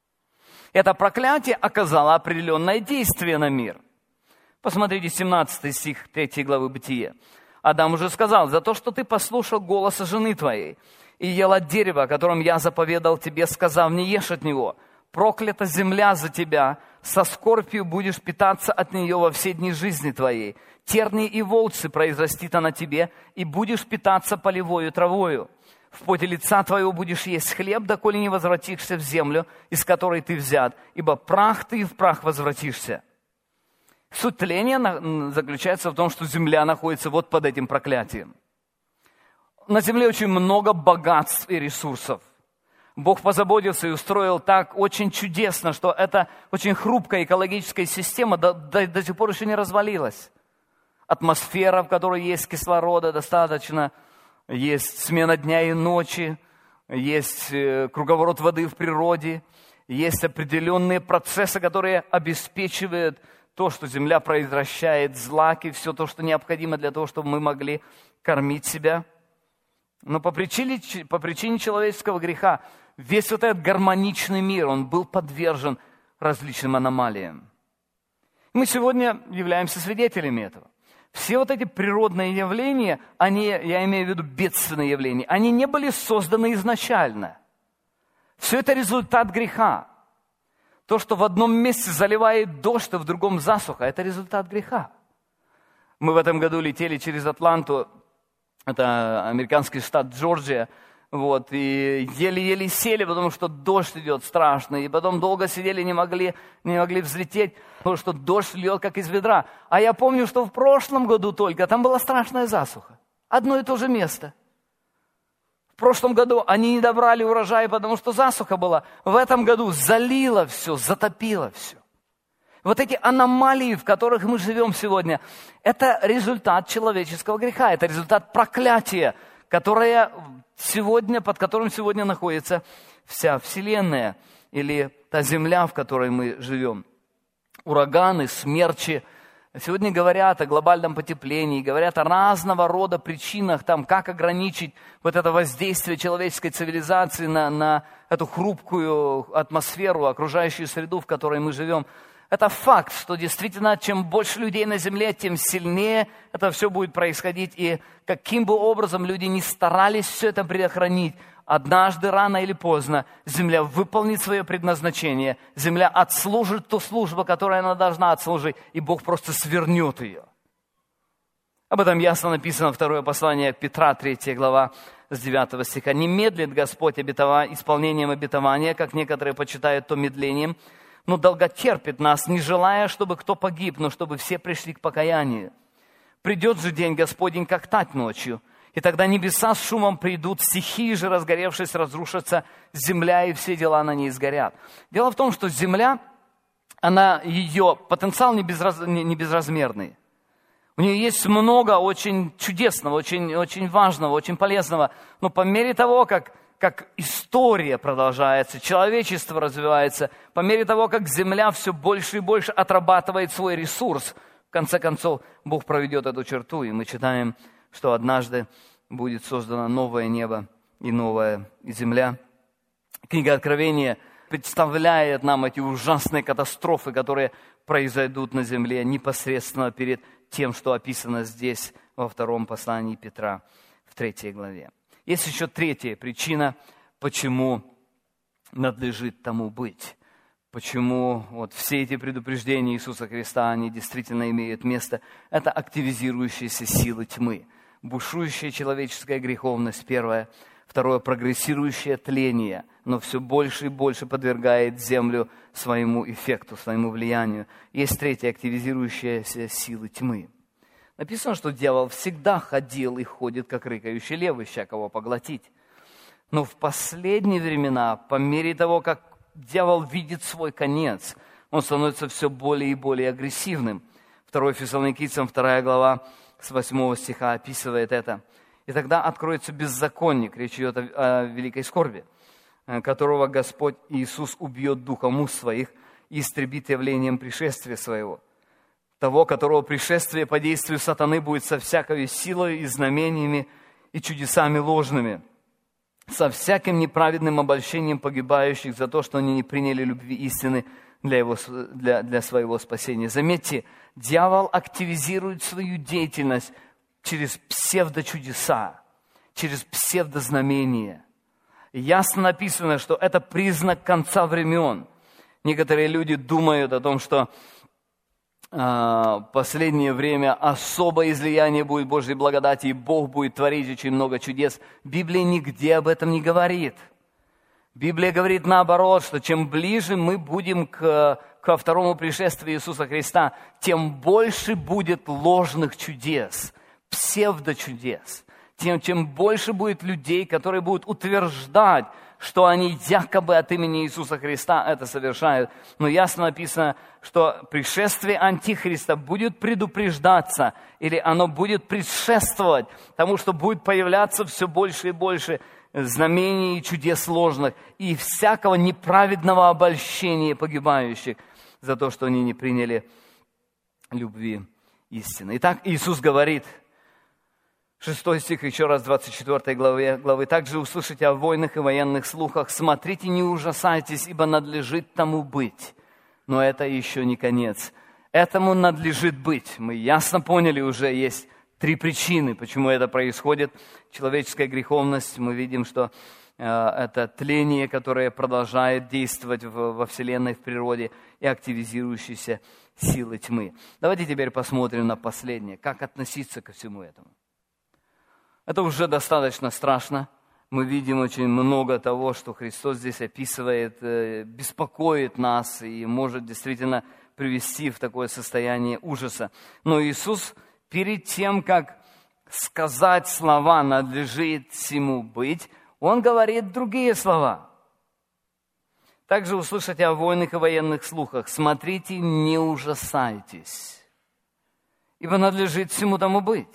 Speaker 1: Это проклятие оказало определенное действие на мир. Посмотрите семнадцатый стих третьей главы Бытия. Адам уже сказал, за то, что ты послушал голоса жены твоей и ел от дерева, о котором я заповедал тебе, сказав, не ешь от него, проклята земля за тебя, со скорбью будешь питаться от нее во все дни жизни твоей. Тернии и волцы произрастит она тебе, и будешь питаться полевою травою. В поте лица твоего будешь есть хлеб, доколе не возвратишься в землю, из которой ты взят, ибо прах ты и в прах возвратишься. Суть тления заключается в том, что земля находится вот под этим проклятием. На земле очень много богатств и ресурсов. Бог позаботился и устроил так очень чудесно, что эта очень хрупкая экологическая система до, до, до сих пор еще не развалилась. Атмосфера, в которой есть кислорода достаточно, есть смена дня и ночи, есть круговорот воды в природе, есть определенные процессы, которые обеспечивают то, что земля произвращает, злаки, все то, что необходимо для того, чтобы мы могли кормить себя. Но по причине, по причине человеческого греха весь вот этот гармоничный мир, он был подвержен различным аномалиям. Мы сегодня являемся свидетелями этого. Все вот эти природные явления, они, я имею в виду бедственные явления, они не были созданы изначально. Все это результат греха. То, что в одном месте заливает дождь, а в другом засуха, это результат греха. Мы в этом году летели через Атланту, это американский штат Джорджия, вот, и еле-еле сели, потому что дождь идет страшный, и потом долго сидели, не могли, не могли взлететь, потому что дождь льет, как из ведра. А я помню, что в прошлом году только там была страшная засуха. Одно и то же место. В прошлом году они не добрали урожай, потому что засуха была. В этом году залило все, затопило все. Вот эти аномалии, в которых мы живем сегодня, это результат человеческого греха, это результат проклятия, которое сегодня, под которым сегодня находится вся Вселенная или та земля, в которой мы живем. Ураганы, смерчи. Сегодня говорят о глобальном потеплении, говорят о разного рода причинах, там, как ограничить вот это воздействие человеческой цивилизации на, на эту хрупкую атмосферу, окружающую среду, в которой мы живем. Это факт, что действительно, чем больше людей на земле, тем сильнее это все будет происходить. И каким бы образом люди ни старались все это предохранить, однажды, рано или поздно, земля выполнит свое предназначение, земля отслужит ту службу, которую она должна отслужить, и Бог просто свернет ее. Об этом ясно написано второе послание Петра, третья глава, с девятого стиха. «Не медлит Господь обетова... исполнением обетования, как некоторые почитают то медлением, но долготерпит нас, не желая, чтобы кто погиб, но чтобы все пришли к покаянию. Придет же день Господень, как тать ночью, и тогда небеса с шумом придут, стихии же, разгоревшись, разрушатся, земля и все дела на ней сгорят». Дело в том, что земля, она, ее потенциал не, безраз... не безразмерный. У нее есть много очень чудесного, очень, очень важного, очень полезного. Но по мере того, как, как история продолжается, человечество развивается, по мере того, как земля все больше и больше отрабатывает свой ресурс, в конце концов, Бог проведет эту черту, и мы читаем, что однажды будет создано новое небо и новая земля. Книга Откровения представляет нам эти ужасные катастрофы, которые произойдут на земле непосредственно перед тем, что описано здесь во втором послании Петра в третьей главе. Есть еще третья причина, почему надлежит тому быть. Почему вот все эти предупреждения Иисуса Христа, они действительно имеют место. Это активизирующиеся силы тьмы. Бушующая человеческая греховность, первое. Второе, прогрессирующее тление, но все больше и больше подвергает землю своему эффекту, своему влиянию. Есть третья, активизирующаяся силы тьмы. Написано, что дьявол всегда ходил и ходит, как рыкающий лев, ища кого поглотить. Но в последние времена, по мере того, как дьявол видит свой конец, он становится все более и более агрессивным. второе Фессалоникийцам, вторая глава, с восьмого стиха описывает это. И тогда откроется беззаконник, речь идет о, о великой скорби, которого Господь Иисус убьет духом уст своих и истребит явлением пришествия своего. Того, которого пришествие по действию сатаны будет со всякой силой и знамениями и чудесами ложными, со всяким неправедным обольщением погибающих за то, что они не приняли любви истины для, его, для, для своего спасения. Заметьте, дьявол активизирует свою деятельность через псевдочудеса, через псевдознамения. Ясно написано, что это признак конца времен. Некоторые люди думают о том, что э, в последнее время особое излияние будет Божьей благодати, и Бог будет творить очень много чудес. Библия нигде об этом не говорит. Библия говорит наоборот, что чем ближе мы будем к, ко второму пришествию Иисуса Христа, тем больше будет ложных чудес, псевдочудес. Тем, чем больше будет людей, которые будут утверждать, что они якобы от имени Иисуса Христа это совершают. Но ясно написано, что пришествие Антихриста будет предупреждаться, или оно будет предшествовать тому, что будет появляться все больше и больше знамений и чудес ложных, и всякого неправедного обольщения погибающих за то, что они не приняли любви истины. Итак, Иисус говорит, шестой стих, еще раз, двадцать четвёртой главы, главы. «Также услышите о войнах и военных слухах. Смотрите, не ужасайтесь, ибо надлежит тому быть». Но это еще не конец. Этому надлежит быть. Мы ясно поняли уже, есть три причины, почему это происходит. Человеческая греховность, мы видим, что э, это тление, которое продолжает действовать в, во Вселенной, в природе, и активизирующиеся силы тьмы. Давайте теперь посмотрим на последнее. Как относиться ко всему этому? Это уже достаточно страшно. Мы видим очень много того, что Христос здесь описывает, беспокоит нас и может действительно привести в такое состояние ужаса. Но Иисус перед тем, как сказать слова «надлежит всему быть», Он говорит другие слова. Также услышите о войнах и военных слухах. Смотрите, не ужасайтесь, ибо надлежит всему тому быть.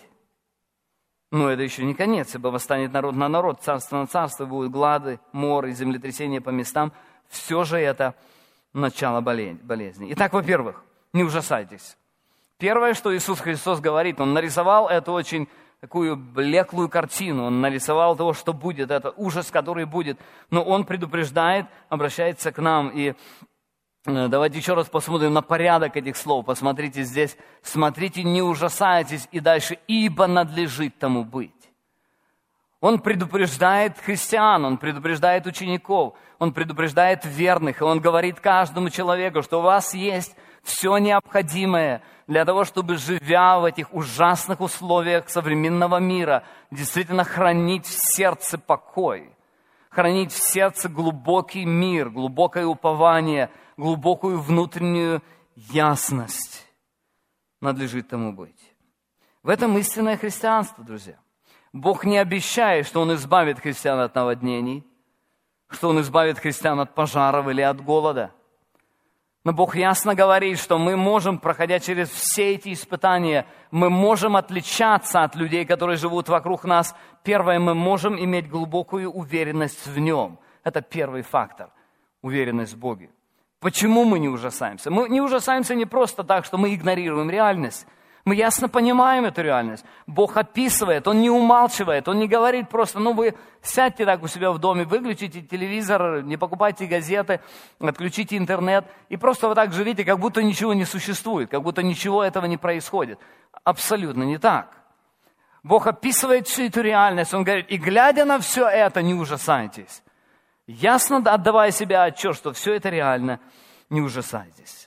Speaker 1: Но это еще не конец, ибо восстанет народ на народ, царство на царство, будут глады, моры, землетрясения по местам. Все же это начало болезни. Итак, во-первых, не ужасайтесь. Первое, что Иисус Христос говорит, Он нарисовал эту очень такую блеклую картину, Он нарисовал того, что будет, это ужас, который будет. Но Он предупреждает, обращается к нам. И Давайте еще раз посмотрим на порядок этих слов. Посмотрите здесь. Смотрите, не ужасайтесь. И дальше. Ибо надлежит тому быть. Он предупреждает христиан, он предупреждает учеников, он предупреждает верных. И он говорит каждому человеку, что у вас есть все необходимое для того, чтобы, живя в этих ужасных условиях современного мира, действительно хранить в сердце покой, хранить в сердце глубокий мир, глубокое упование, глубокую внутреннюю ясность. Надлежит тому быть. В этом истинное христианство, друзья. Бог не обещает, что Он избавит христиан от наводнений, что Он избавит христиан от пожаров или от голода. Но Бог ясно говорит, что мы можем, проходя через все эти испытания, мы можем отличаться от людей, которые живут вокруг нас. Первое, мы можем иметь глубокую уверенность в Нем. Это первый фактор, уверенность в Боге. Почему мы не ужасаемся? Мы не ужасаемся не просто так, что мы игнорируем реальность. Мы ясно понимаем эту реальность. Бог описывает, Он не умалчивает, Он не говорит просто, ну вы сядьте так у себя в доме, выключите телевизор, не покупайте газеты, отключите интернет и просто вот так живите, как будто ничего не существует, как будто ничего этого не происходит. Абсолютно не так. Бог описывает всю эту реальность, Он говорит, и глядя на все это, не ужасайтесь. Ясно отдавая себе отчет, что все это реально, не ужасайтесь.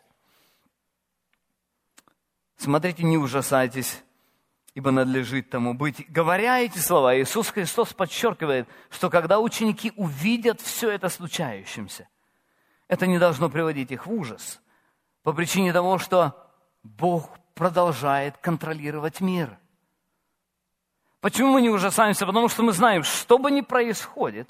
Speaker 1: Смотрите, не ужасайтесь, ибо надлежит тому быть. Говоря эти слова, Иисус Христос подчеркивает, что когда ученики увидят все это случающимся, это не должно приводить их в ужас, по причине того, что Бог продолжает контролировать мир. Почему мы не ужасаемся? Потому что мы знаем, что бы ни происходит,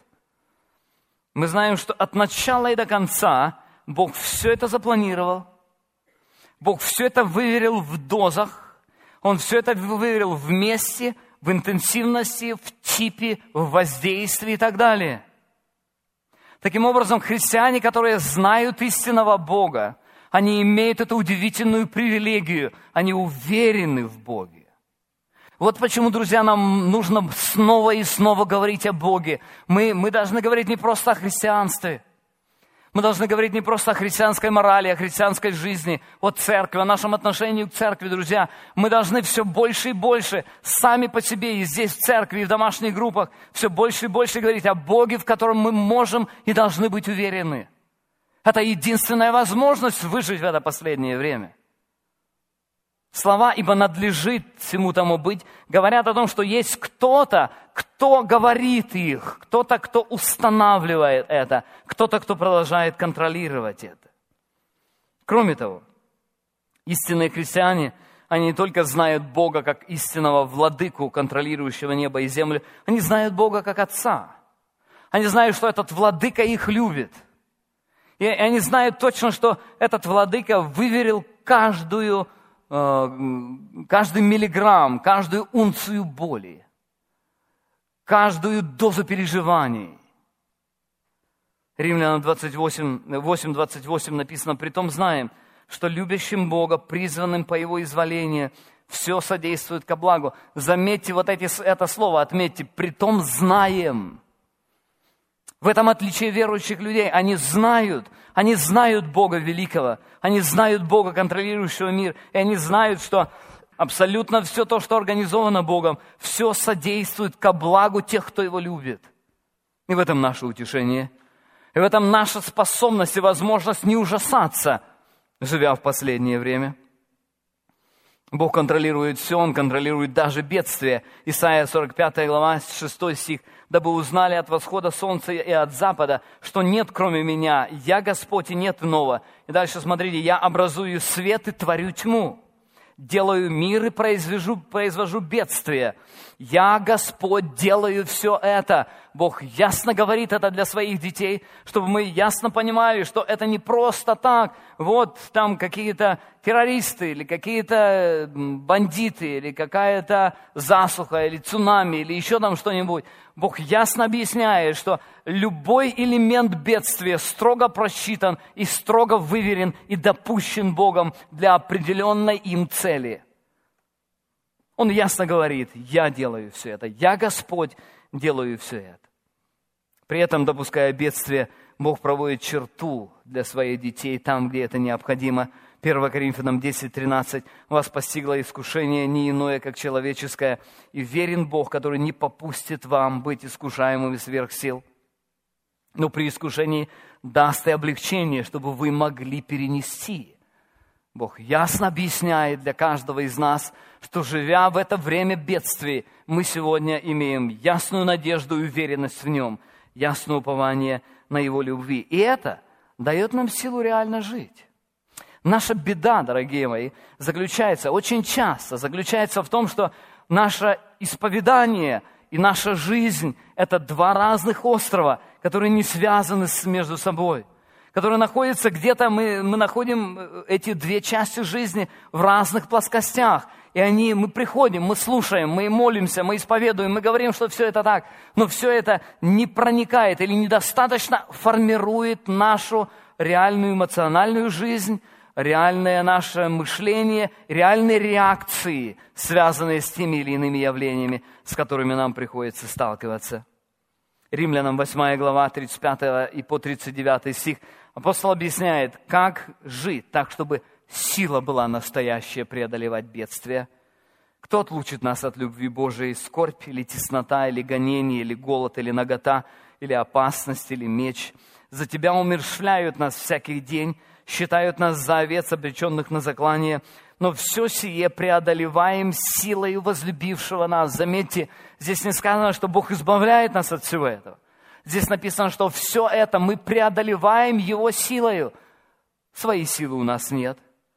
Speaker 1: мы знаем, что от начала и до конца Бог все это запланировал, Бог все это выверил в дозах, Он все это выверил вместе, в интенсивности, в типе, в воздействии и так далее. Таким образом, христиане, которые знают истинного Бога, они имеют эту удивительную привилегию, они уверены в Боге. Вот почему, друзья, нам нужно снова и снова говорить о Боге. Мы, мы должны говорить не просто о христианстве. Мы должны говорить не просто о христианской морали, о христианской жизни, о церкви, о нашем отношении к церкви, друзья. Мы должны все больше и больше сами по себе и здесь в церкви, и в домашних группах все больше и больше говорить о Боге, в котором мы можем и должны быть уверены. Это единственная возможность выжить в это последнее время. Слова «ибо надлежит всему тому быть» говорят о том, что есть кто-то, кто говорит их, кто-то, кто устанавливает это, кто-то, кто продолжает контролировать это. Кроме того, истинные христиане, они не только знают Бога как истинного владыку, контролирующего небо и землю, они знают Бога как Отца. Они знают, что этот владыка их любит. И они знают точно, что этот владыка выверил каждую каждый миллиграмм, каждую унцию боли, каждую дозу переживаний. Римлянам двадцать восемь, восемь двадцать восемь написано: «Притом знаем, что любящим Бога, призванным по Его изволению, все содействует ко благу». Заметьте вот эти, это слово, отметьте: «притом знаем». В этом отличие верующих людей. Они знают, они знают Бога великого, они знают Бога, контролирующего мир, и они знают, что абсолютно все то, что организовано Богом, все содействует ко благу тех, кто Его любит. И в этом наше утешение, и в этом наша способность и возможность не ужасаться, живя в последнее время. Бог контролирует все, Он контролирует даже бедствие. Исайя сорок пятая глава, шестой стих. «Дабы узнали от восхода солнца и от запада, что нет кроме меня, я Господь и нет иного». И дальше смотрите: «Я образую свет и творю тьму, делаю мир и произвожу, произвожу бедствие. Я Господь делаю все это». Бог ясно говорит это для своих детей, чтобы мы ясно понимали, что это не просто так. Вот там какие-то террористы, или какие-то бандиты, или какая-то засуха, или цунами, или еще там что-нибудь. Бог ясно объясняет, что любой элемент бедствия строго просчитан и строго выверен и допущен Богом для определенной им цели. Он ясно говорит: «Я делаю все это, я Господь делаю все это». При этом, допуская бедствие, Бог проводит черту для своих детей там, где это необходимо. первое Коринфянам десять тринадцать. «Вас постигло искушение не иное, как человеческое, и верен Бог, который не попустит вам быть искушаемыми сверх сил, но при искушении даст и облегчение, чтобы вы могли перенести». Бог ясно объясняет для каждого из нас, что, живя в это время бедствий, мы сегодня имеем ясную надежду и уверенность в Нем, ясное упование на Его любви. И это дает нам силу реально жить. Наша беда, дорогие мои, заключается, очень часто заключается в том, что наше исповедание и наша жизнь – это два разных острова, которые не связаны между собой, которые находятся где-то, мы, мы находим эти две части жизни в разных плоскостях. И они, мы приходим, мы слушаем, мы молимся, мы исповедуем, мы говорим, что все это так, но все это не проникает или недостаточно формирует нашу реальную эмоциональную жизнь, реальное наше мышление, реальные реакции, связанные с теми или иными явлениями, с которыми нам приходится сталкиваться. Римлянам восьмая глава, тридцать пятый и по тридцать девятый стих. Апостол объясняет, как жить так, чтобы сила была настоящая преодолевать бедствия. Кто отлучит нас от любви Божией? Скорбь или теснота, или гонение, или голод, или нагота, или опасность, или меч? За тебя умерщвляют нас всякий день, считают нас за овец, обреченных на заклание. Но все сие преодолеваем силою возлюбившего нас. Заметьте, здесь не сказано, что Бог избавляет нас от всего этого. Здесь написано, что все это мы преодолеваем Его силою. Своей силы у нас нет.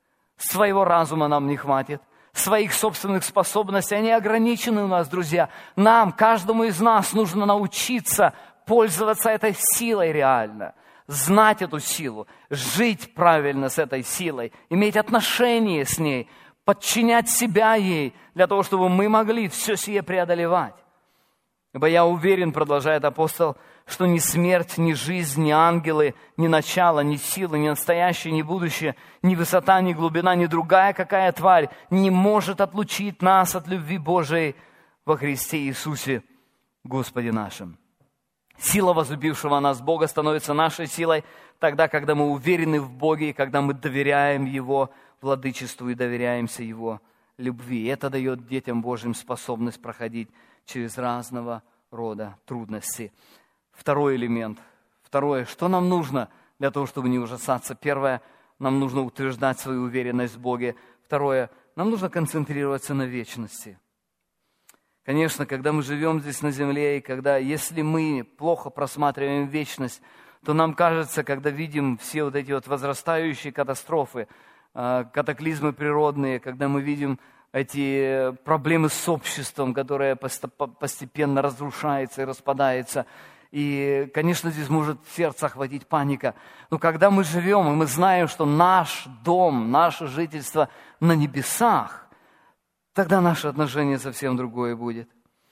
Speaker 1: Своего разума нам не хватит. Своих собственных способностей, они ограничены у нас, друзья. Нам, каждому из нас, нужно научиться пользоваться этой силой реально. Знать эту силу, жить правильно с этой силой, иметь отношение с ней, подчинять себя ей, для того, чтобы мы могли все сие преодолевать. Ибо я уверен, продолжает апостол, что ни смерть, ни жизнь, ни ангелы, ни начало, ни силы, ни настоящее, ни будущее, ни высота, ни глубина, ни другая какая тварь не может отлучить нас от любви Божией во Христе Иисусе, Господе нашим. Сила возлюбившего нас Бога становится нашей силой тогда, когда мы уверены в Боге, и когда мы доверяем Его владычеству и доверяемся Его любви. И это дает детям Божьим способность проходить через разного рода трудности. Второй элемент. Второе, что нам нужно для того, чтобы не ужасаться? Первое, нам нужно утверждать свою уверенность в Боге. Второе, нам нужно концентрироваться на вечности. Конечно, когда мы живем здесь на земле, и когда, если мы плохо просматриваем вечность, то нам кажется, когда видим все вот эти вот возрастающие катастрофы, катаклизмы природные, когда мы видим эти проблемы с обществом, которое постепенно разрушается и распадается, и, конечно, здесь может сердце охватить паника. Но когда мы живем, и мы знаем, что наш дом, наше жительство на небесах, тогда наше отношение совсем другое будет.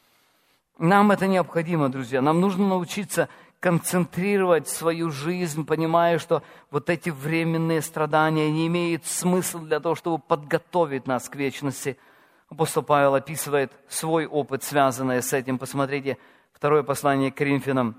Speaker 1: Нам это необходимо, друзья. Нам нужно научиться концентрировать свою жизнь, понимая, что вот эти временные страдания не имеют смысла для того, чтобы подготовить нас к вечности. Апостол Павел описывает свой опыт, связанный с этим. Посмотрите, второе послание к Коринфянам,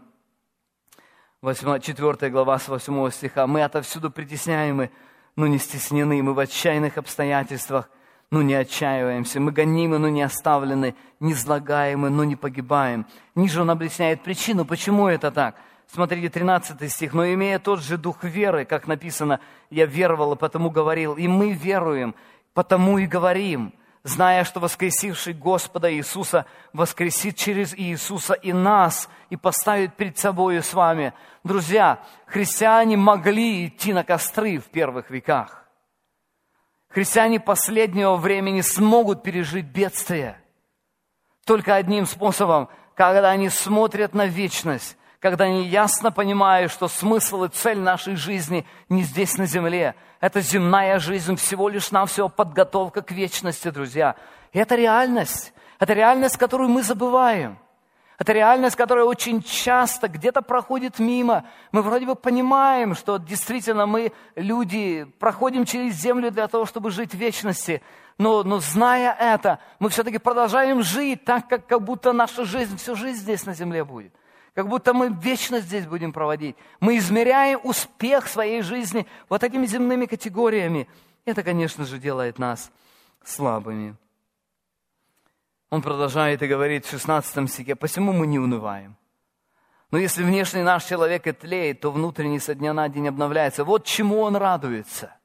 Speaker 1: четвёртая глава с восьмого стиха. «Мы отовсюду притесняемы, но не стеснены, мы в отчаянных обстоятельствах, но не отчаиваемся. Мы гонимы, но не оставлены, не злагаемы, но не погибаем». Ниже он объясняет причину, почему это так. Смотрите, тринадцатый стих. «Но имея тот же дух веры, как написано, я веровал и потому говорил, и мы веруем, потому и говорим, зная, что воскресивший Господа Иисуса воскресит через Иисуса и нас, и поставит перед собою с вами». Друзья, христиане могли идти на костры в первых веках. Христиане последнего времени смогут пережить бедствие только одним способом, когда они смотрят на вечность, когда они ясно понимают, что смысл и цель нашей жизни не здесь на земле. Это земная жизнь, всего лишь навсего подготовка к вечности, друзья. И это реальность. Это реальность, которую мы забываем. Это реальность, которая очень часто где-то проходит мимо. Мы вроде бы понимаем, что действительно мы, люди, проходим через землю для того, чтобы жить в вечности. Но, но зная это, мы все-таки продолжаем жить так, как, как будто наша жизнь, всю жизнь здесь на земле будет. Как будто мы вечно здесь будем проводить. Мы измеряем успех своей жизни вот этими земными категориями. Это, конечно же, делает нас слабыми. Он продолжает и говорит в шестнадцатом стихе: «Посему мы не унываем. Но если внешний наш человек и тлеет, то внутренний со дня на день обновляется». Вот чему он радуется.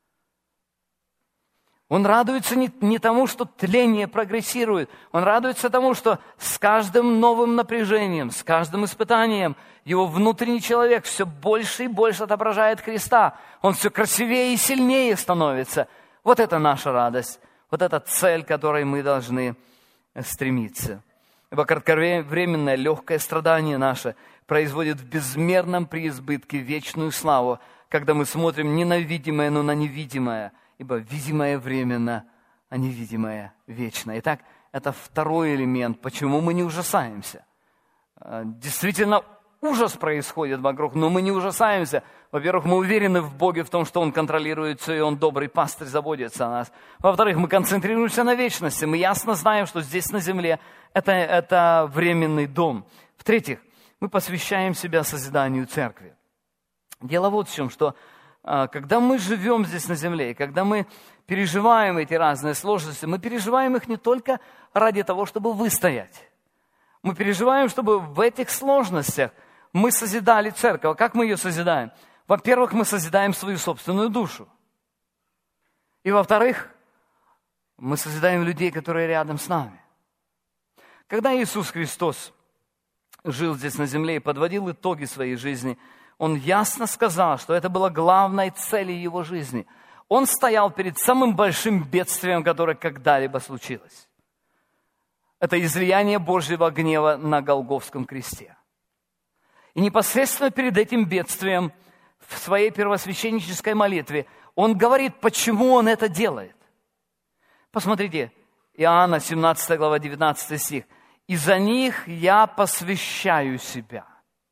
Speaker 1: Он радуется не, не тому, что тление прогрессирует. Он радуется тому, что с каждым новым напряжением, с каждым испытанием его внутренний человек все больше и больше отображает Христа. Он все красивее и сильнее становится. Вот это наша радость. Вот это цель, к которой мы должны стремиться. Ибо кратковременное легкое страдание наше производит в безмерном преизбытке вечную славу, когда мы смотрим не на видимое, но на невидимое. Ибо видимое временно, а невидимое вечно. Итак, это второй элемент, почему мы не ужасаемся. Действительно, ужас происходит вокруг, но мы не ужасаемся. Во-первых, мы уверены в Боге, в том, что Он контролирует все, и Он добрый пастырь, заботится о нас. Во-вторых, мы концентрируемся на вечности. Мы ясно знаем, что здесь на земле это, это временный дом. В-третьих, мы посвящаем себя созиданию церкви. Дело вот в чем, что когда мы живем здесь на земле, и когда мы переживаем эти разные сложности, мы переживаем их не только ради того, чтобы выстоять. Мы переживаем, чтобы в этих сложностях мы созидали церковь. А как мы ее созидаем? Во-первых, мы созидаем свою собственную душу. И во-вторых, мы созидаем людей, которые рядом с нами. Когда Иисус Христос жил здесь на земле и подводил итоги своей жизни, Он ясно сказал, что это было главной целью Его жизни. Он стоял перед самым большим бедствием, которое когда-либо случилось. Это излияние Божьего гнева на Голгофском кресте. И непосредственно перед этим бедствием в своей первосвященнической молитве Он говорит, почему Он это делает. Посмотрите, Иоанна, семнадцатая глава, девятнадцатый стих. «И за них я посвящаю себя,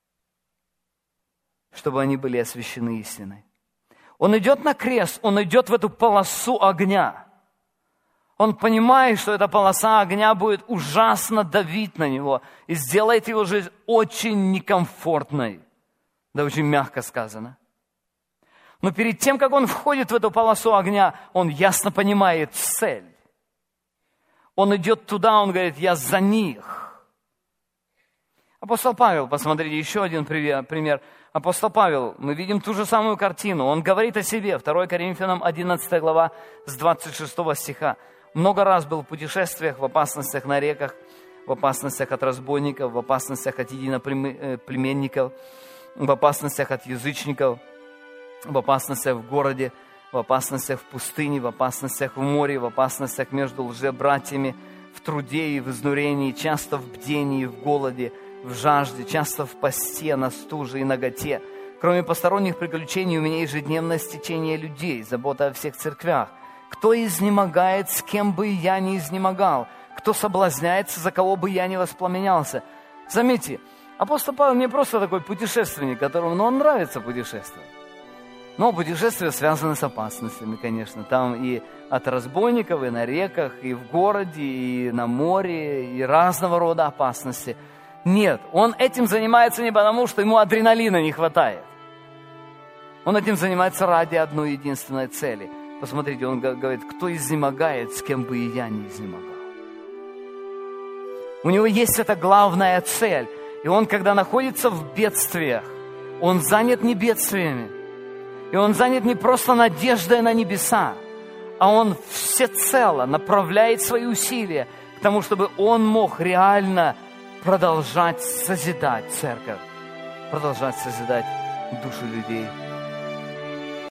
Speaker 1: чтобы они были освящены истиной». Он идет на крест, он идет в эту полосу огня. Он понимает, что эта полоса огня будет ужасно давить на него и сделает его жизнь очень некомфортной. Да, очень мягко сказано. Но перед тем, как он входит в эту полосу огня, он ясно понимает цель. Он идет туда, он говорит, я за них. Апостол Павел, посмотрите, еще один пример. Апостол Павел, мы видим ту же самую картину. Он говорит о себе, второе Коринфянам одиннадцатая глава с двадцать шестого стиха. Много раз был в путешествиях, в опасностях на реках, в опасностях от разбойников, в опасностях от единоплеменников, в опасностях от язычников, в опасностях в городе, в опасностях в пустыне, в опасностях в море, в опасностях между лжебратьями, в труде и в изнурении, часто в бдении, в голоде, в жажде, часто в посте, на стуже и наготе. Кроме посторонних приключений, у меня ежедневное стечение людей, забота о всех церквях. Кто изнемогает, с кем бы я ни изнемогал? Кто соблазняется, за кого бы я ни воспламенялся? Заметьте, апостол Павел не просто такой путешественник, которому, ну, он нравится путешествовать. Но путешествия связаны с опасностями, конечно. Там и от разбойников, и на реках, и в городе, и на море, и разного рода опасности. Нет, он этим занимается не потому, что ему адреналина не хватает. Он этим занимается ради одной единственной цели. Посмотрите, он говорит, кто изнемогает, с кем бы и я не изнемогал. У него есть эта главная цель. И он, когда находится в бедствиях, он занят не бедствиями. И он занят не просто надеждой на небеса, а он всецело направляет свои усилия к тому, чтобы он мог реально продолжать созидать церковь, продолжать созидать души людей